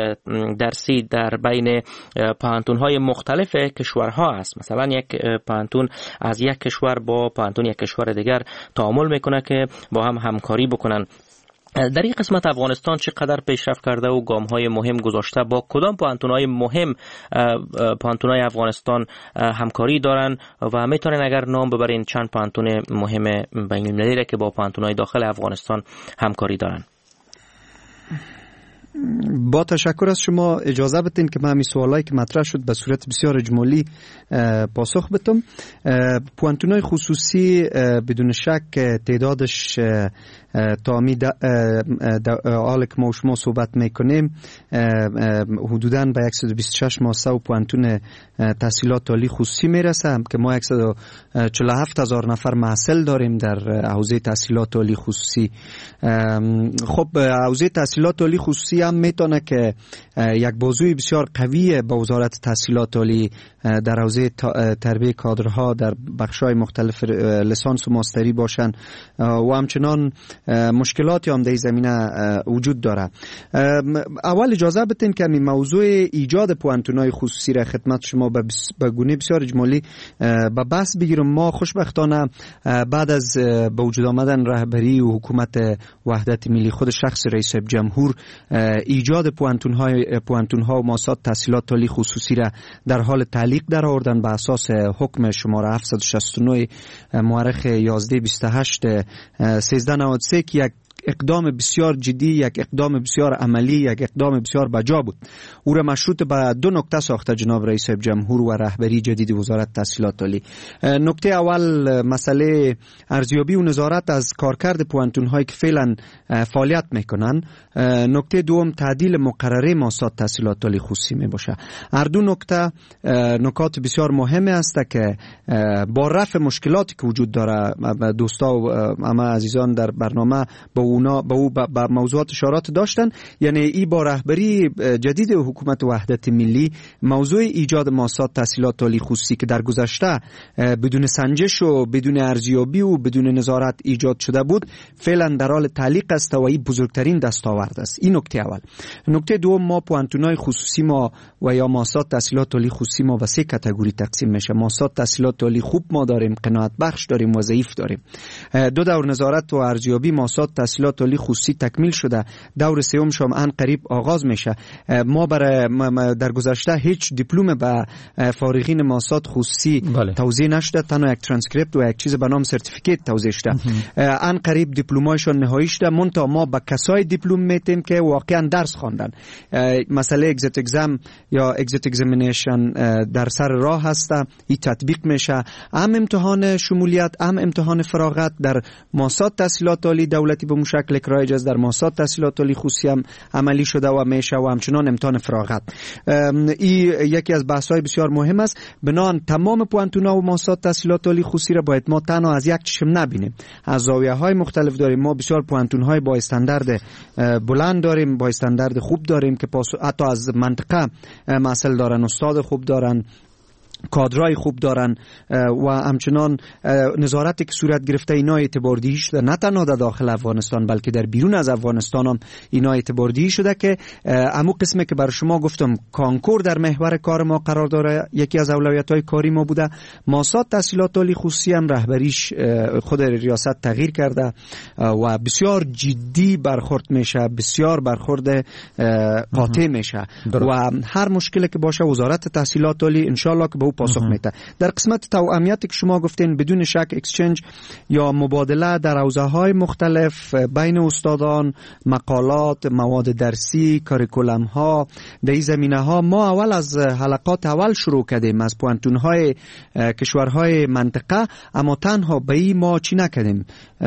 درسی در بین پانتون‌های مختلف کشورها است. مثلا یک پانتون از یک کشور با پانتون یک کشور دیگر تعامل میکنه که با هم همکاری بکنن. در این قسمت افغانستان چقدر پیشرفت کرده و گام‌های مهم گذاشته؟ با کدام پانتون‌های مهم پانتون‌های افغانستان همکاری دارن و میتونن اگر نام ببرین چند پانتون مهم بین‌المللی که با پانتون‌های داخل افغانستان همکاری دارن؟ با تشکر از شما اجازه بدین که من همین سوالایی که مطرح شد به صورت بسیار اجمالی پاسخ بدم. پوانتونای خصوصی بدون شک تعدادش تا می حال که ما و شما صحبت میکنیم حدوداً به صد و بیست و شش مؤسسه و پوانتون تحصیلات عالی خصوصی میرسه که ما صد و چهل و هفت هزار نفر محصل داریم در حوزه تحصیلات عالی خصوصی. خب حوزه تحصیلات عالی خصوصی هم میتونه که یک بازوی بسیار قوی با وزارت تحصیلات عالی در حوزه تربیت کادرها در بخش‌های مختلف لیسانس و ماستری باشن و همچنان مشکلاتی هم در زمینه وجود داره. اول اجازه بدین که این موضوع ایجاد پوانتونای خصوصی را خدمت شما به گونه بسیار اجمالی به بحث بگیرم. ما خوشبختانه بعد از به وجود آمدن رهبری و حکومت وحدت ملی خود شخص رئیس جمهور ایجاد پوانتون‌های پوانتون‌ها و مؤسسات تحصیلات عالی خصوصی را در حال تعلیق در آوردن به اساس حکم شماره هفتصد و شصت و نه مورخ یازده بیست و هشت سیزده نود و سه که یک اقدام بسیار جدی، یک اقدام بسیار عملی، یک اقدام بسیار بجا بود. او را مشروط به دو نکته ساخته جناب رئیس جمهور و رهبری جدید وزارت تحصیلات عالی. نکته اول مسئله ارزیابی و نظارت از کارکرد پوانتون‌هایی که فعلا فعالیت میکنن. نکته دوم تعدیل مقرره مؤسسات تحصیلات عالی خصوصی می باشه. هر دو نکته نکات بسیار مهمه است که با رفع مشکلاتی که وجود داره دوستا و همه عزیزان در برنامه با اونا با او با موضوعات اشارات داشتن. یعنی ای با رهبری جدید حکومت وحدت ملی موضوع ایجاد مؤسسات تحصیلات عالی خصوصی که در گذشته بدون سنجش و بدون ارزیابی و بدون نظارت ایجاد شده بود فعلا در حال تعلیق است و این بزرگترین دستاورد است. این نکته اول. نکته دوم ما پوانتونای خصوصی ما و یا مؤسسات تحصیلات عالی خصوصی ما به سه کاتگوری تقسیم میشه. مؤسسات تحصیلات عالی خوب ما داریم، قناعت بخش داریم و ضعیف داریم. دو دور نظارت و ارزیابی مؤسسات تحصیلات عالی خصوصی تکمیل شده، دور سوم شام ان قریب آغاز میشه. ما برای در گذشته هیچ دیپلم به فارغین مؤسسات خصوصی بله. توزیع نشده، تنها یک ترانسکریپت و یک چیز به نام سرتیفیکیت توزیع شده. ان قریب دیپلمایشون نهایی شده، منتها ما به کسای دیپلم میتیم که واقعا درس خواندن. مسئله اگزیت اگزام یا اگزیت اگزامینیشن در سر راه هسته، این تطبیق میشه. هم امتحان شمولیت، هم امتحان فراغت در مؤسسات تحصیلات عالی دولتی به شکل اکرای اجازه در مؤسسات تحصیلات عالی خصوصی هم عملی شده و میشه و همچنان امتحان فراغت. این یکی از بحث‌های بسیار مهم است. بنابراین تمام پوانتون‌ها و مؤسسات تحصیلات عالی خصوصی را باید ما تنها از یک چشم نبینیم. از زاویه‌های مختلف داریم. ما بسیار پوانتون‌های با استاندارد بلند داریم، با استاندارد خوب داریم که حتی از منطقه مسئله دارن، استاد خوب دارن، کادرای خوب دارن و همچنان نظارتی که صورت گرفته اینا اعتباردهی شده، نه تنها در داخل افغانستان بلکه در بیرون از افغانستان هم اینا اعتباردهی شده که امو قسمه که بر شما گفتم کانکور در محور کار ما قرار داره، یکی از اولویت‌های کاری ما بوده. مؤسسات تحصیلات عالی خصوصی هم رهبریش خود ریاست تغییر کرده و بسیار جدی برخورد میشه، بسیار برخورد قاطع میشه و هر مشکلی که باشه وزارت تحصیلات عالی ان شاء الله که به پاسخ میده. در قسمت توأمیتی که شما گفتین بدون شک اکسچنج یا مبادله در حوزه‌های مختلف بین استادان، مقالات، مواد درسی، کاریکولم ها، در این زمینه‌ها ما اول از حلقات اول شروع کردیم از پوانتون‌های کشورهای منطقه، اما تنها به این ما چی نکردیم،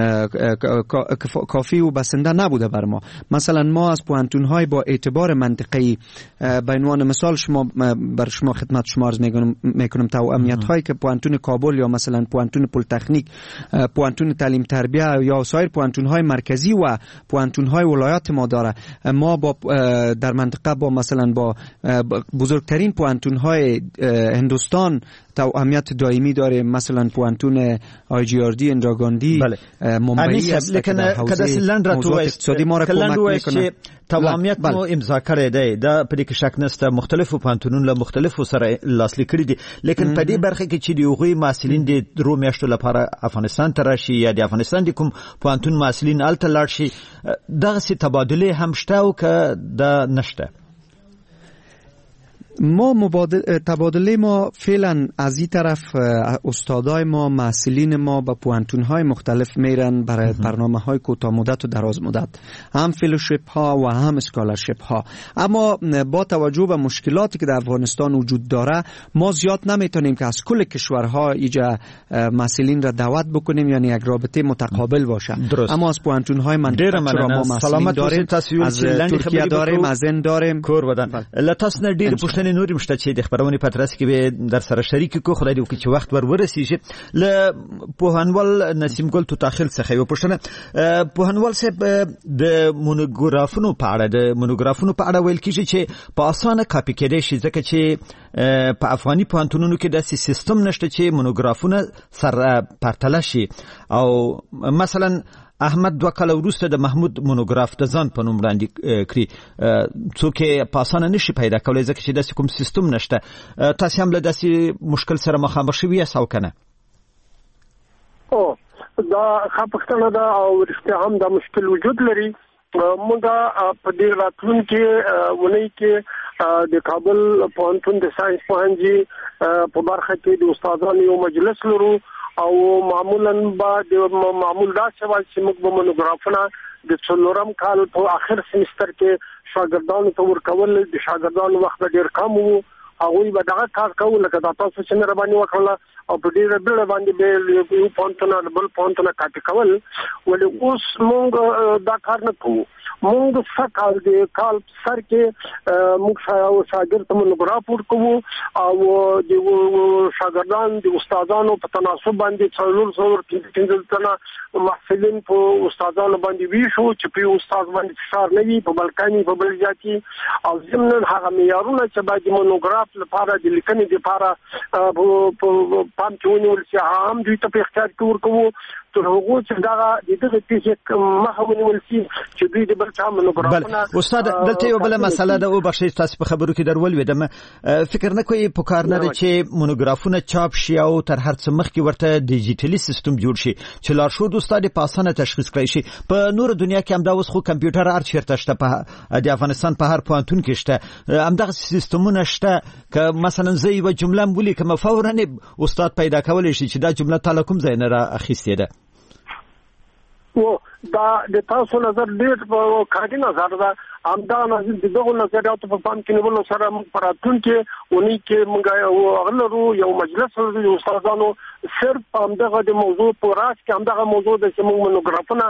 کافی و بسنده نبوده بر ما. مثلا ما از پوانتون‌های با اعتبار منطقه‌ای به عنوان مثال شما بر شما خدمت شما عرض می‌کنم میکنم توأمیت هایی که پوانتون کابل یا مثلا پوانتون پلی‌تکنیک، پوانتون تعلیم تربیه یا سایر پوانتون های مرکزی و پوانتون های ولایات ما داره، ما با در منطقه با مثلا با بزرگترین پوانتون های هندوستان توأمیت دائمی داریم، مثلا پوانتون آی جی آر دی اندراگاندی ممبئی است که در حوزه موضوعات اقتصادی ما را کمک میکنه. توأمیت مو امضا کړی دی دا په دې کې شک نشته، مختلفو پوانتونونو له مختلفو سره لاسلیک کړي دي، لیکن په دې برخه کې چې د هغوی محصلین د درو میاشتو لپاره افغانستان ته راشي یا د افغانستان د کوم پوانتون محصلین هلته لاړ شي، دغسې تبادله هم شته او که دا نشته؟ ما مبادل تبادله ما فعلا از این طرف استادای ما، محصلین ما به پوانتون‌های مختلف میرن برای برنامه‌های کوتاه مدت و دراز مدت، هم فلوشیپ ها و هم اسکالرشیپ ها. اما با توجه به مشکلاتی که در افغانستان وجود داره ما زیاد نمیتونیم که از کل کشورها اینجا محصلین را دعوت بکنیم، یعنی یک رابطه متقابل باشه. درست. اما از پوانتون‌های منطقه چرا ما محصلین داریم، از ترکیه داریم، از هند داریم. کور بدن لتاس نه ډیر پښتنې نورې مشته چې د خبرونې په ترڅ کې به در سره شریک کو، خدای دې وکړي چې وخت ور ورسیږي. له پوهنوال نسیم ګل تو تاخیل څخه یو پوښتنه، پوهنوال صاحب د مونوګرافونو په اړه د مونوګرافونو په اړه ویل کیږي چې په اسانه کاپی کېدای شي، ځکه چې په افغاني پوهنتونونو کې داسې سیستم نشته چې مونوګرافونه سره پرتله شي. او مثلا احمد دوه کاله وروسته د محمود مونوګراف د ځان په نوم وړاندې کړي، څوک یې په اسانه نشي پیدا کولی ځکه چې داسې کوم سیستم نشته. تاسې هم له داسې مشکل سره مخامخ شوي یاست او که نه؟ او دا ښه پوښتنه ده او رښتیا هم دا مشکل وجود لري. موږ په دې راتلونکي اونۍ کې د کابل پوهنتون د ساينس پوهنځي په برخه کې د استادانو یو مجلس لرو او معمولا بعد معمول دا سوال چې موږ به مونوګرافونه د څلورم کال په اخر سمستر کې شاګردانو ته ورکول، د شاګردانو وخت ډیر کم وو، هغوی به دغه کار کوي لکه دا تاسو چې نه باندې وکړه او په دې ربل باندې به یو پونتونه بل پونتونه کاټ کول، ولې اوس موږ دا کار نه کوو. موږ څکال دی کال سر کې موږ شاګرد ته مونوګراف ورکوو او د شاګردان د استادانو په تناسب باندې څلور څلور پنځه تنه محصلین په استادانو باندې ویشو چې په استاد باندې فشار نه وي، په بلکاني په بل ځاتي او زمونږ هغه معیارونه چې باید مونوګراف لپاره د لیکنې لپاره په پام کې ونیول شي هم دوی ته په اختیار کې ورکوو تر هغه چې دا د دغه پیښې مخه ونیول شي چې دوی د بل چا مونوګرافونه. استاد دلته یو بل مسله ده او بخښي تاسو په خبرو کې درول وې دمه فکر نه کوي په کار نه چې مونوګرافونه چاپ شي او تر هر څه مخکې ورته ډیجیټلي سیستم جوړ شي چې لارښود استاد په اسانه تشخیص کړي شي. په نور دنیا کې هم دا اوس خو کمپیوټر هر چیرته شته، په د افغانستان په هر پوهنتون کې شته، همدغه سیستمونه شته که مثلا زه یو جمله ولیکم فورا استاد پیدا کولی شي چې دا جمله تعالی کوم ځای نه را اخیستې ده. و دا د تاسو نظر ډېر کاټي نظر ده، همدا نظر دغه نظریاتو په پام کې نیولو سره موږ په راتلونکي اونۍ کې موږ غلرو یو مجلس لرو استادانو صرف همدغه د موضوع په راس کې همدغه موضوع د موږ مونوګرافونه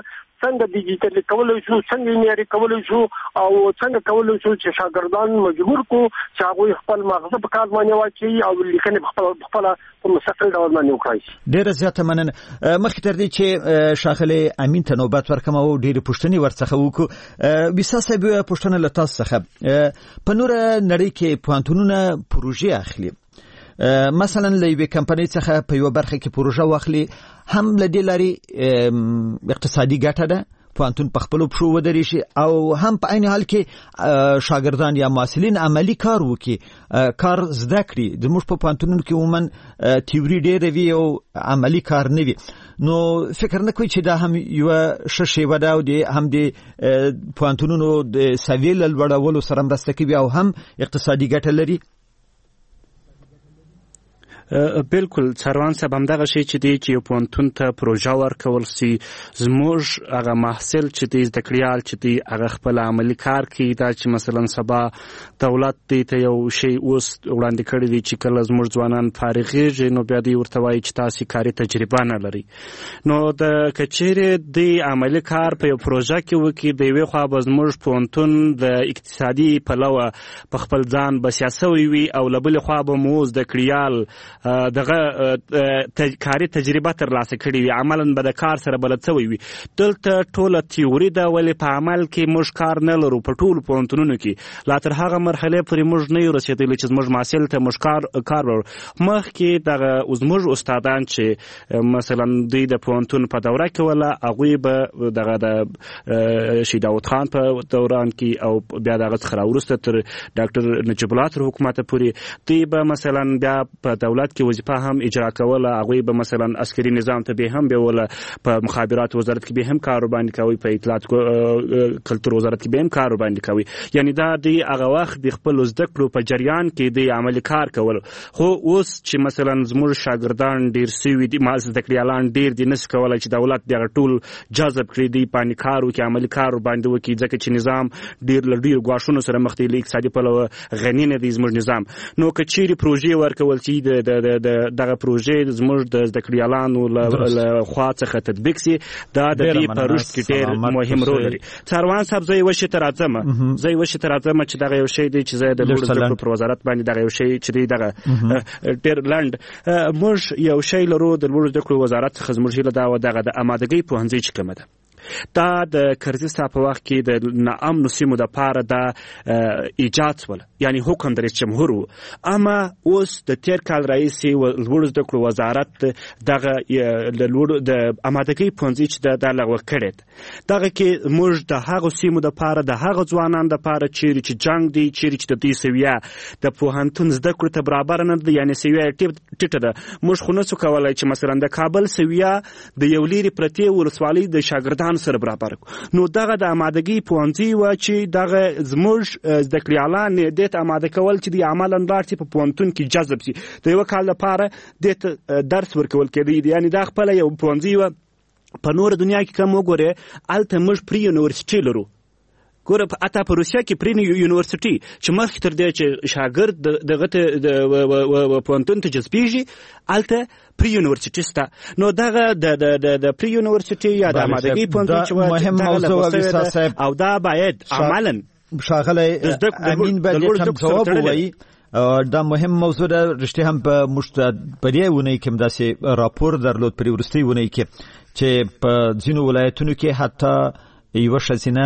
څنګه ډیجیټل کولای شو، څنګه معیاري کولای شو او څنګه کولای شو چې شاګردان مجبور کو چې هغه خپل مغزه په کار باندې واچي او لیکنه خپل خپل په مستقل ډول باندې وکړي. ډیره زیاته مننه. مخکې تر دې چې شاغله امین ته نوبت ورکم او ډیره پوښتنې ورڅخه وکړو، وسا صاحب پوښتنه له تاسو څخه په نور نړۍ کې پوهنتونونه پروژې اخلي، مثلا لوی کمپنۍ څخه په یو برخه کې پروژه واخلي، هم لدې لري اقتصادي ګټه ده، پوهنتون په خپل پښو ودرېږي، او هم په عین حال کې شاګردان یا محصلین عملی کار وکړي، کار زده کړي. د موږ په پوهنتونونو کې عموما تیوري ډېره وي او عملی کار نه وي، نو فکر نه کوي چې دا هم یو ښه شیوه ده او هم د پوهنتونونو د سویې له لوړولو سره مرسته کوي او هم اقتصادي ګټه لري. بالکل څاروان صاحب همدغه شی چې دی چې یو پوهنتون ته پروژه ورکول سي، زموږ هغه محصل چې دی زده کړیال چې دی هغه خپل عملي کار کوي، دا چې مثلا سبا دولت دی ته یو شی اوس وړاندې کړی دی چې کله زموږ ځوانان فارغېږي نو بیا دی ورته وایي چې تاسې کاري تجربه نه لري. نو د که چیرې دی عملي کار په یو پروژه کې وکړي، د یوې خوا به زموږ پوهنتون د اقتصادي پلوه په خپل ځان بسیا سوی وي او له بلې خوا به مو زده کړیال دغه کاري تجربه ترلاسه کړې وي، عملاً به د کار سره بلد سوی وي. دلته ټوله تیوري ده، ولې په عمل کې موږ کار نه لرو. په ټولو پوهنتونونو کې لا تر هغه مرحلې پورې موږ نه یو رسېدلي چې زموږ محصل ته موږ کار کار لرو. مخکې دغه زموږ استادان چې مثلا دوی د پوهنتون په دوره کې وله، هغوی به دغه د شهید داود خان په دوران کې او بیا دغه څخه راوروسته تر ډاکټر نجیب الله تر حکومته پورې دوی به مثلا بیا په دولت کې وظیفه هم اجرا کوله، هغوی به مثلا عسکري نظام ته به هم بیوله، په مخابرات وزارت کې به هم کار باندې کوي، په اطلاعات کلتور وزارت کې به هم کار باندې کوي. یعنی دا دی هغه وخت د خپل زده کړو په جریان کې د عملي کار کول. خو اوس چې مثلا زموږ شاګردان ډیر سوي دي، ما زده کړیالان ډیر دي، نس کولای چې دولت دغه ټول جذب کړي دي باندې کار وکړي، عملي کار باندې وکړي، ځکه چې نظام ډیر له ډیر ګواښونو سره مخ دی، اقتصادي پلوه غني نه دی زموږ نظام. نو که چیرې پروژې ورکول چې د دغه پروژې زموږ د زده کړیالانو له خوا څخه تطبیق سي، دا د دې په رشد کې ډېر مهم رول لري. څاروان صاحب زه یوه شي ته راځم زه یوه شي ته راځم چې دغه یو شی دی چې زه د لوړو زده کړو پر وزارت باندې دغه یو شی چې دی دغه ډېر لنډ موږ یو شی لرو د لوړو زده کړو وزارت څخه زموږ هیله دا وه دغه د امادګۍ پوهنځۍ چې کومه ده، دا د کرزي صاحب په وخت کې د ناامنو سیمو دپاره دا ایجاد شوله، یعنی حکم د رئیس جمهور و. اما اوس د تیر کال راهیسې لوړو زده کړو وزارت دغه د امادګۍ پوهنځۍ چې دا لغوه کړې ده، دغه کې موږ د هغو سیمو دپاره د هغه ځوانانو دپاره چیرې چې جنګ دی، چیرې چې د دوی سویه د پوهنتون زده کړو ته برابره نه ده، یعنې سویه یې ټیټه ده. موږ خو نسو کولی چې مثلا د کابل سویه د یو لرې پرتې ولسوالۍ د شاګردانو سره برابر کو. نو دغه د امادګۍ پوهنځۍ وه چې دغه زموږ زده کړیالان دې ته اماده کول چې دوی عملاً لاړ شي په پوهنتون کې جذب شي، د یوه کال لپاره دې ته درس ورکول کېدی. یعنې دا خپله یو پوهنځۍ وه. په نوره دنیا کې کم وګورې هلته موږ پرې یونیورسټي لرو، ګوره حتی په روسیه کې پرې یونیورسټي چې مخکې تر دې چې شاګرد دغه ته پوهنتون ته جذبېږي هلته پرې یونیورسټي شته. نو دغه د پرې یونیورسټي یا د امادګۍ پوهنځۍ چې دغه لغوه شوې ده او دا باید عملاً ښاغلی امین به دې ته ځواب ووایي. دا مهم موضوع ده. رښتیا هم په موږ په دې اونۍ کې هم داسې راپور درلود، په وروستۍ اونۍ کې چې په ځینو ولایتونو کې حتی یوه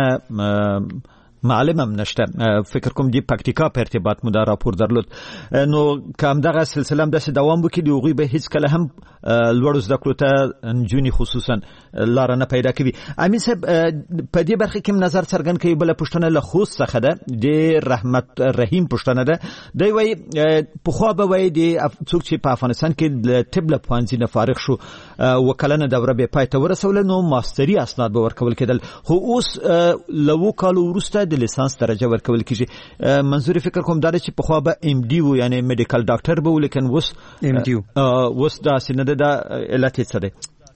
ښځینه معلم هم نشته، فکر کوم دی پکتیکا په ارتباط مو دا راپور درلود. نو که همدغه سلسله هم داسې دوام وکړي، د هغوی به هیڅکله هم لوړو زده کړو ته نجونې خصوصا لاره نه پیدا کوي. امین صاحب په دې برخه کې نظر څرګند کوي. بله پوښتنه له خوست څخه ده، د رحمت رحیم پوښتنه ده. دی وایي پخوا به وایي د څوک چې په افغانستان کې د طب له پوهنځي نه فارغ شو اوه کلنه دوره به پای ته ورسوله، نو ماستري اسناد به ورکول کېدل، خو اوس له اووه کالو وروسته د لیسانس درجه ورکول کېږي. منظور فکر کوم دا چې پخوا به ام ډي و، یعنی میډیکل ډاکټر به و، لیکن اوس ام ډي اوس داسې نه ده. دا علت یې څه دی؟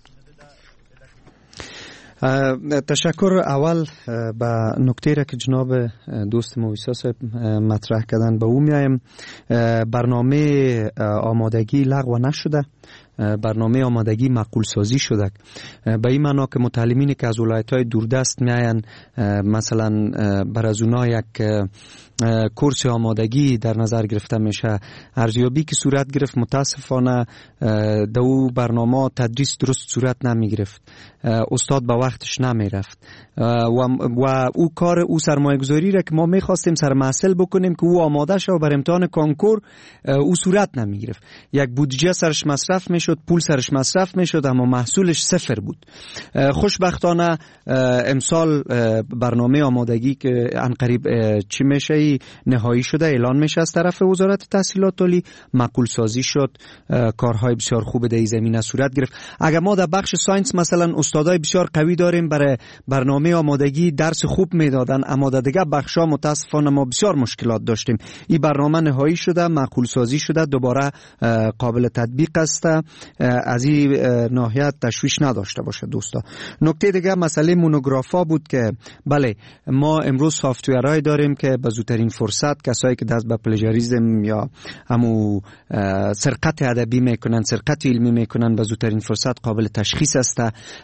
تشکر. اول به نکته را که جناب دوست مویسا صاحب مطرح کردن به او میایم. برنامه آمادگی لغو نشده، برنامه آمادگی معقول سازی شده. به این معنا که متعلمینی که از ولایت‌های دوردست میاین مثلا بر از اونها یک کورس آمادگی در نظر گرفته میشه. ارزیابی که صورت گرفت متاسفانه دو برنامه تدریس درست صورت نمی گرفت، استاد به وقتش نمی رفت و, و او کار او سرمایه گذاری را که ما می خواستیم سرمحصل بکنیم که او آماده شد بر امتحان کنکور او صورت نمی گرفت. یک بودجه سرش مصرف می شد، پول سرش مصرف می شد، اما محصولش صفر بود. خوشبختانه امسال برنامه آمادگی که عنقریب چی میشه نهایی شده، اعلان میشه از طرف وزارت تحصیلات عالی، معقول سازی شد، کارهای بسیار خوب در این زمینه صورت گرفت. اگر ما در بخش ساینس مثلا استادای بسیار قوی داریم برای برنامه آمادگی درس خوب میدادن، اما در دیگه بخشا متاسفانه ما بسیار مشکلات داشتیم. این برنامه نهایی شده، معقول سازی شده، دوباره قابل تطبیق است. از این ناحیه تشویش نداشته باشه دوستا. نکته دیگه مسئله مونوگرافا بود که بله ما امروز سافتورهای داریم که به زودترین فرصت کسایی که دست به پلاژاریسم یا همو سرقت ادبی میکنن، سرقت علمی میکنن، به زودترین فرصت قابل تشخیص است.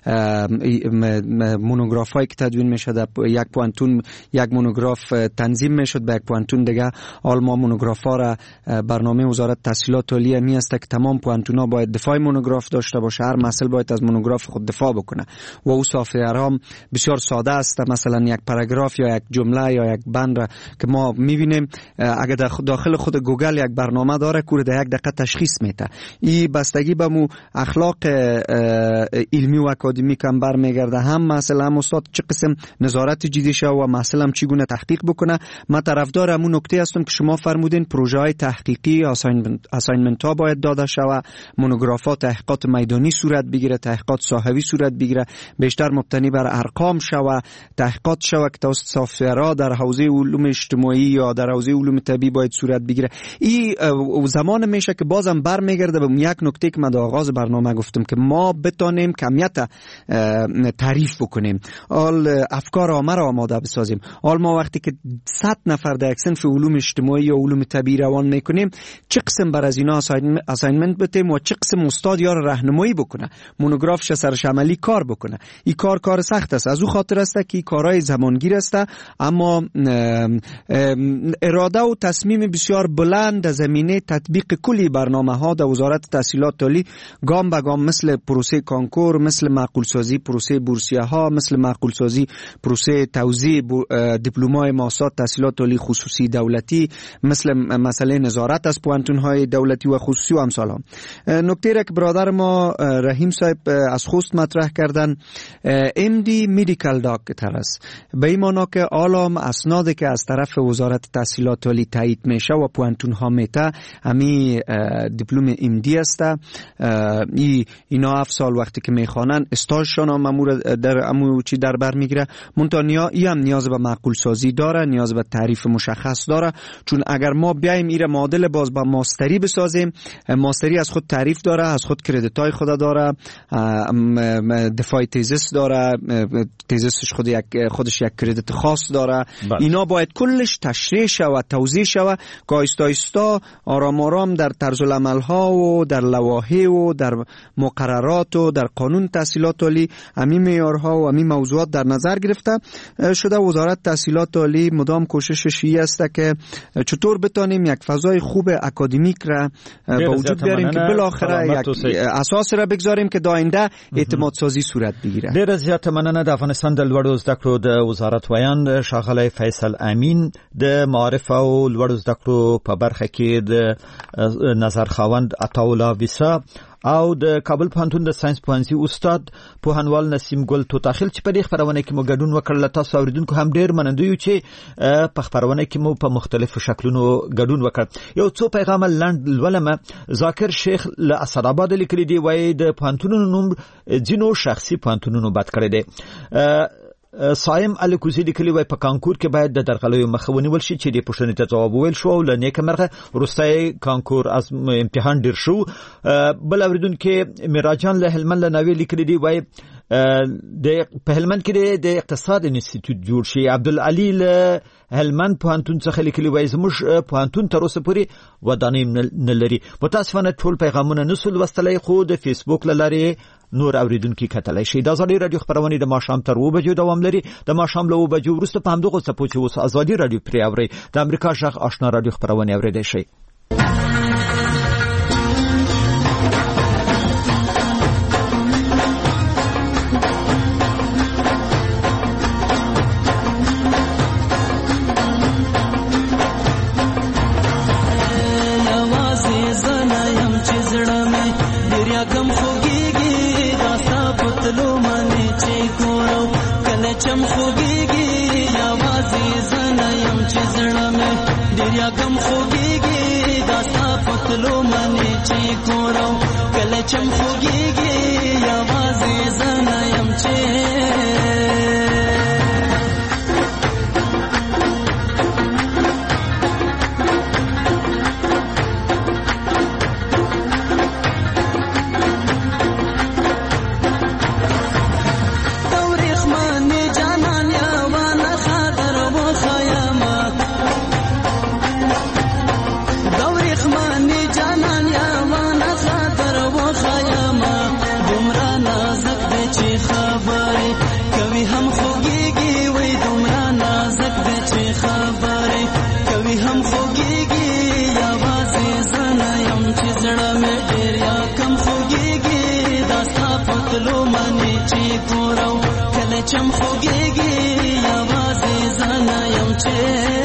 مونوگرافایی که تدوین میشد یک پوانتون یک مونوگراف تنظیم میشد به یک پوانتون دیگه. حال ما مونوگرافا را برنامه وزارت تحصیلات عالی می است که تمام پوانتونا باید دفاع مونوگراف داشته باشه، هر محصل باید از مونوگراف خود دفاع بکنه و او سافتورها بسیار ساده است. مثلا یک پاراگراف یا یک جمله یا یک بند را که ما میبینیم اگر داخل خود گوگل یک برنامه داره کوره در یک دقیقه تشخیص میده. این بستگی به مو اخلاق علمی و اکادمیک هم برمیگرده، هم مثلا هم استاد چه قسم نظارت جدی شه و مثلا هم چگونه تحقیق بکنه. من طرفدار همون نکته هستم که شما فرمودین پروژه های تحقیقی اساینمنت ها باید داده شود، مونوگرافات تحقیقات میدانی صورت بگیره، تحقیقات ساحوی صورت بگیره، بیشتر مبتنی بر ارقام شود، تحقیقات شود که توسط سافتورها در حوزه علوم اجتماعی یا در حوزه علوم طبیعی باید صورت بگیره. این زمان میشه که بازم برمیگرده به یک نکته که من در آغاز برنامه گفتم که ما بتونیم کمیت تعریف بکنیم، آل افکار عامه را آماده بسازیم. آل ما وقتی که صد نفر در یک صنف علوم اجتماعی یا علوم طبیعی روان میکنیم چه قسم بر از اینا اساینمنت بتیم و چه قسم استاد یا راهنمایی بکنه، مونوگرافش سرش عملی کار بکنه. این کار کار سخت است، از او خاطر است که کارهای زمانگیر است، اما اراده و تصمیم بسیار بلند در زمینه تطبیق کلی برنامه ها در وزارت تحصیلات عالی گام به گام، مثل پروسه کنکور، مثل معقول سازی پروسه بورسیه ها، مثل معقول سازی پروسه توزیع دیپلم‌های ماستر تحصیلات عالی خصوصی دولتی، مثل مسئله نظارت از پوانتون های دولتی و خصوصی و امثال ها. نکته را که برادر ما رحیم صاحب از خوست مطرح کردن، ام دی مدیکال داکتر است، به این معنی که عالم اسنادی که از طرف وزارت تحصیلات عالی تایید میشه و پوانتون ها میته همی دیپلم ام دی است. ای اینا هفت سال وقتی که میخوانن استاژشان هم امور در امو چی در بر میگیره. منتها ای هم نیاز به معقول سازی داره، نیاز به تعریف مشخص داره، چون اگر ما بیایم ایره معادل باز با ماستری بسازیم، ماستری از خود تعریف داره، از خود کردیت های خود داره، دفاع تزیس داره، تزیسش خود یک خودش یک کردیت خاص داره. بله. اینا باید کلش تشریح شود، توضیح شود که آیستا آیستا آرام آرام در طرز العمل ها و در لوایح و در مقررات و در قانون تحصیلات عالی همین معیارها و همین موضوعات در نظر گرفته شده. وزارت تحصیلات عالی مدام کوششش این است که چطور بتانیم یک فضای خوب اکادمیک را به وجود بیاریم که بالاخره یک اساس را بگذاریم که داینده اعتماد سازی صورت بگیره. ډیره زیاته مننه. د افغانستان د لوړو زده کړو د وزارت ویان ښاغلی فیصل امین د معارف او لوړو زده کړو په برخه کې د نظر خاوند عطاالله ویسا او د کابل پوهنتون د ساينس پوهنځي استاد پوهنوال نسیم ګل توتاخیل چې په دې خبرونه کې مو ګډون وکړل. تاسو اوریدونکو هم ډیر مننه یو چې په خبرونه کې مو په مختلفو شکلونو ګډون وکړ. یو څو پیغام لاند ولما ذاکر شیخ له اسداباد لیکلي دی وای د پوهنتونونو نوم جنو شخصي پوهنتونونو بد کړی دی. صایم الکوزی لیکلی وای په کانکور کې باید د درغلیو مخه ونیول شي چې د پوښتنې ته جواب ویل شو او لنیکه مرغه ورستای کانکور از امتحان ډیر شو. بل اوریدونکو میراجان له هلمند له نوې لیکلی دی وای د هلمند کې د اقتصاد انسټیټیوټ جوړ شي. عبدالعلی له هلمند پوهنتون څخه لیکلي وایي زموږ پوهنتون تر اوسه پورې ودانۍ نه لري. متاسفانه ټول پیغامونه نسو لوستلی، خو د فیسبوک له لارې نور اوریدونکو کتلای شي. د ازادي رادیو خبرونه د ماښام تر اوه بجو دوام لري. د ماښام له اوه بجو وروسته په همدغه څپو چې اوس ازادي رادیو پرې اوري د امریکا غږ آشنا رادیو خبرونه اوریدای شي. چم خوږیږي یوازې زنه یم چې زړه مې ډېر یاګم خوږیږي دا ستا پتلو منې چې ګورم کله چم خوږیږي یوازې زنه یم چې چم خوږیږي یوازې زنه یم چې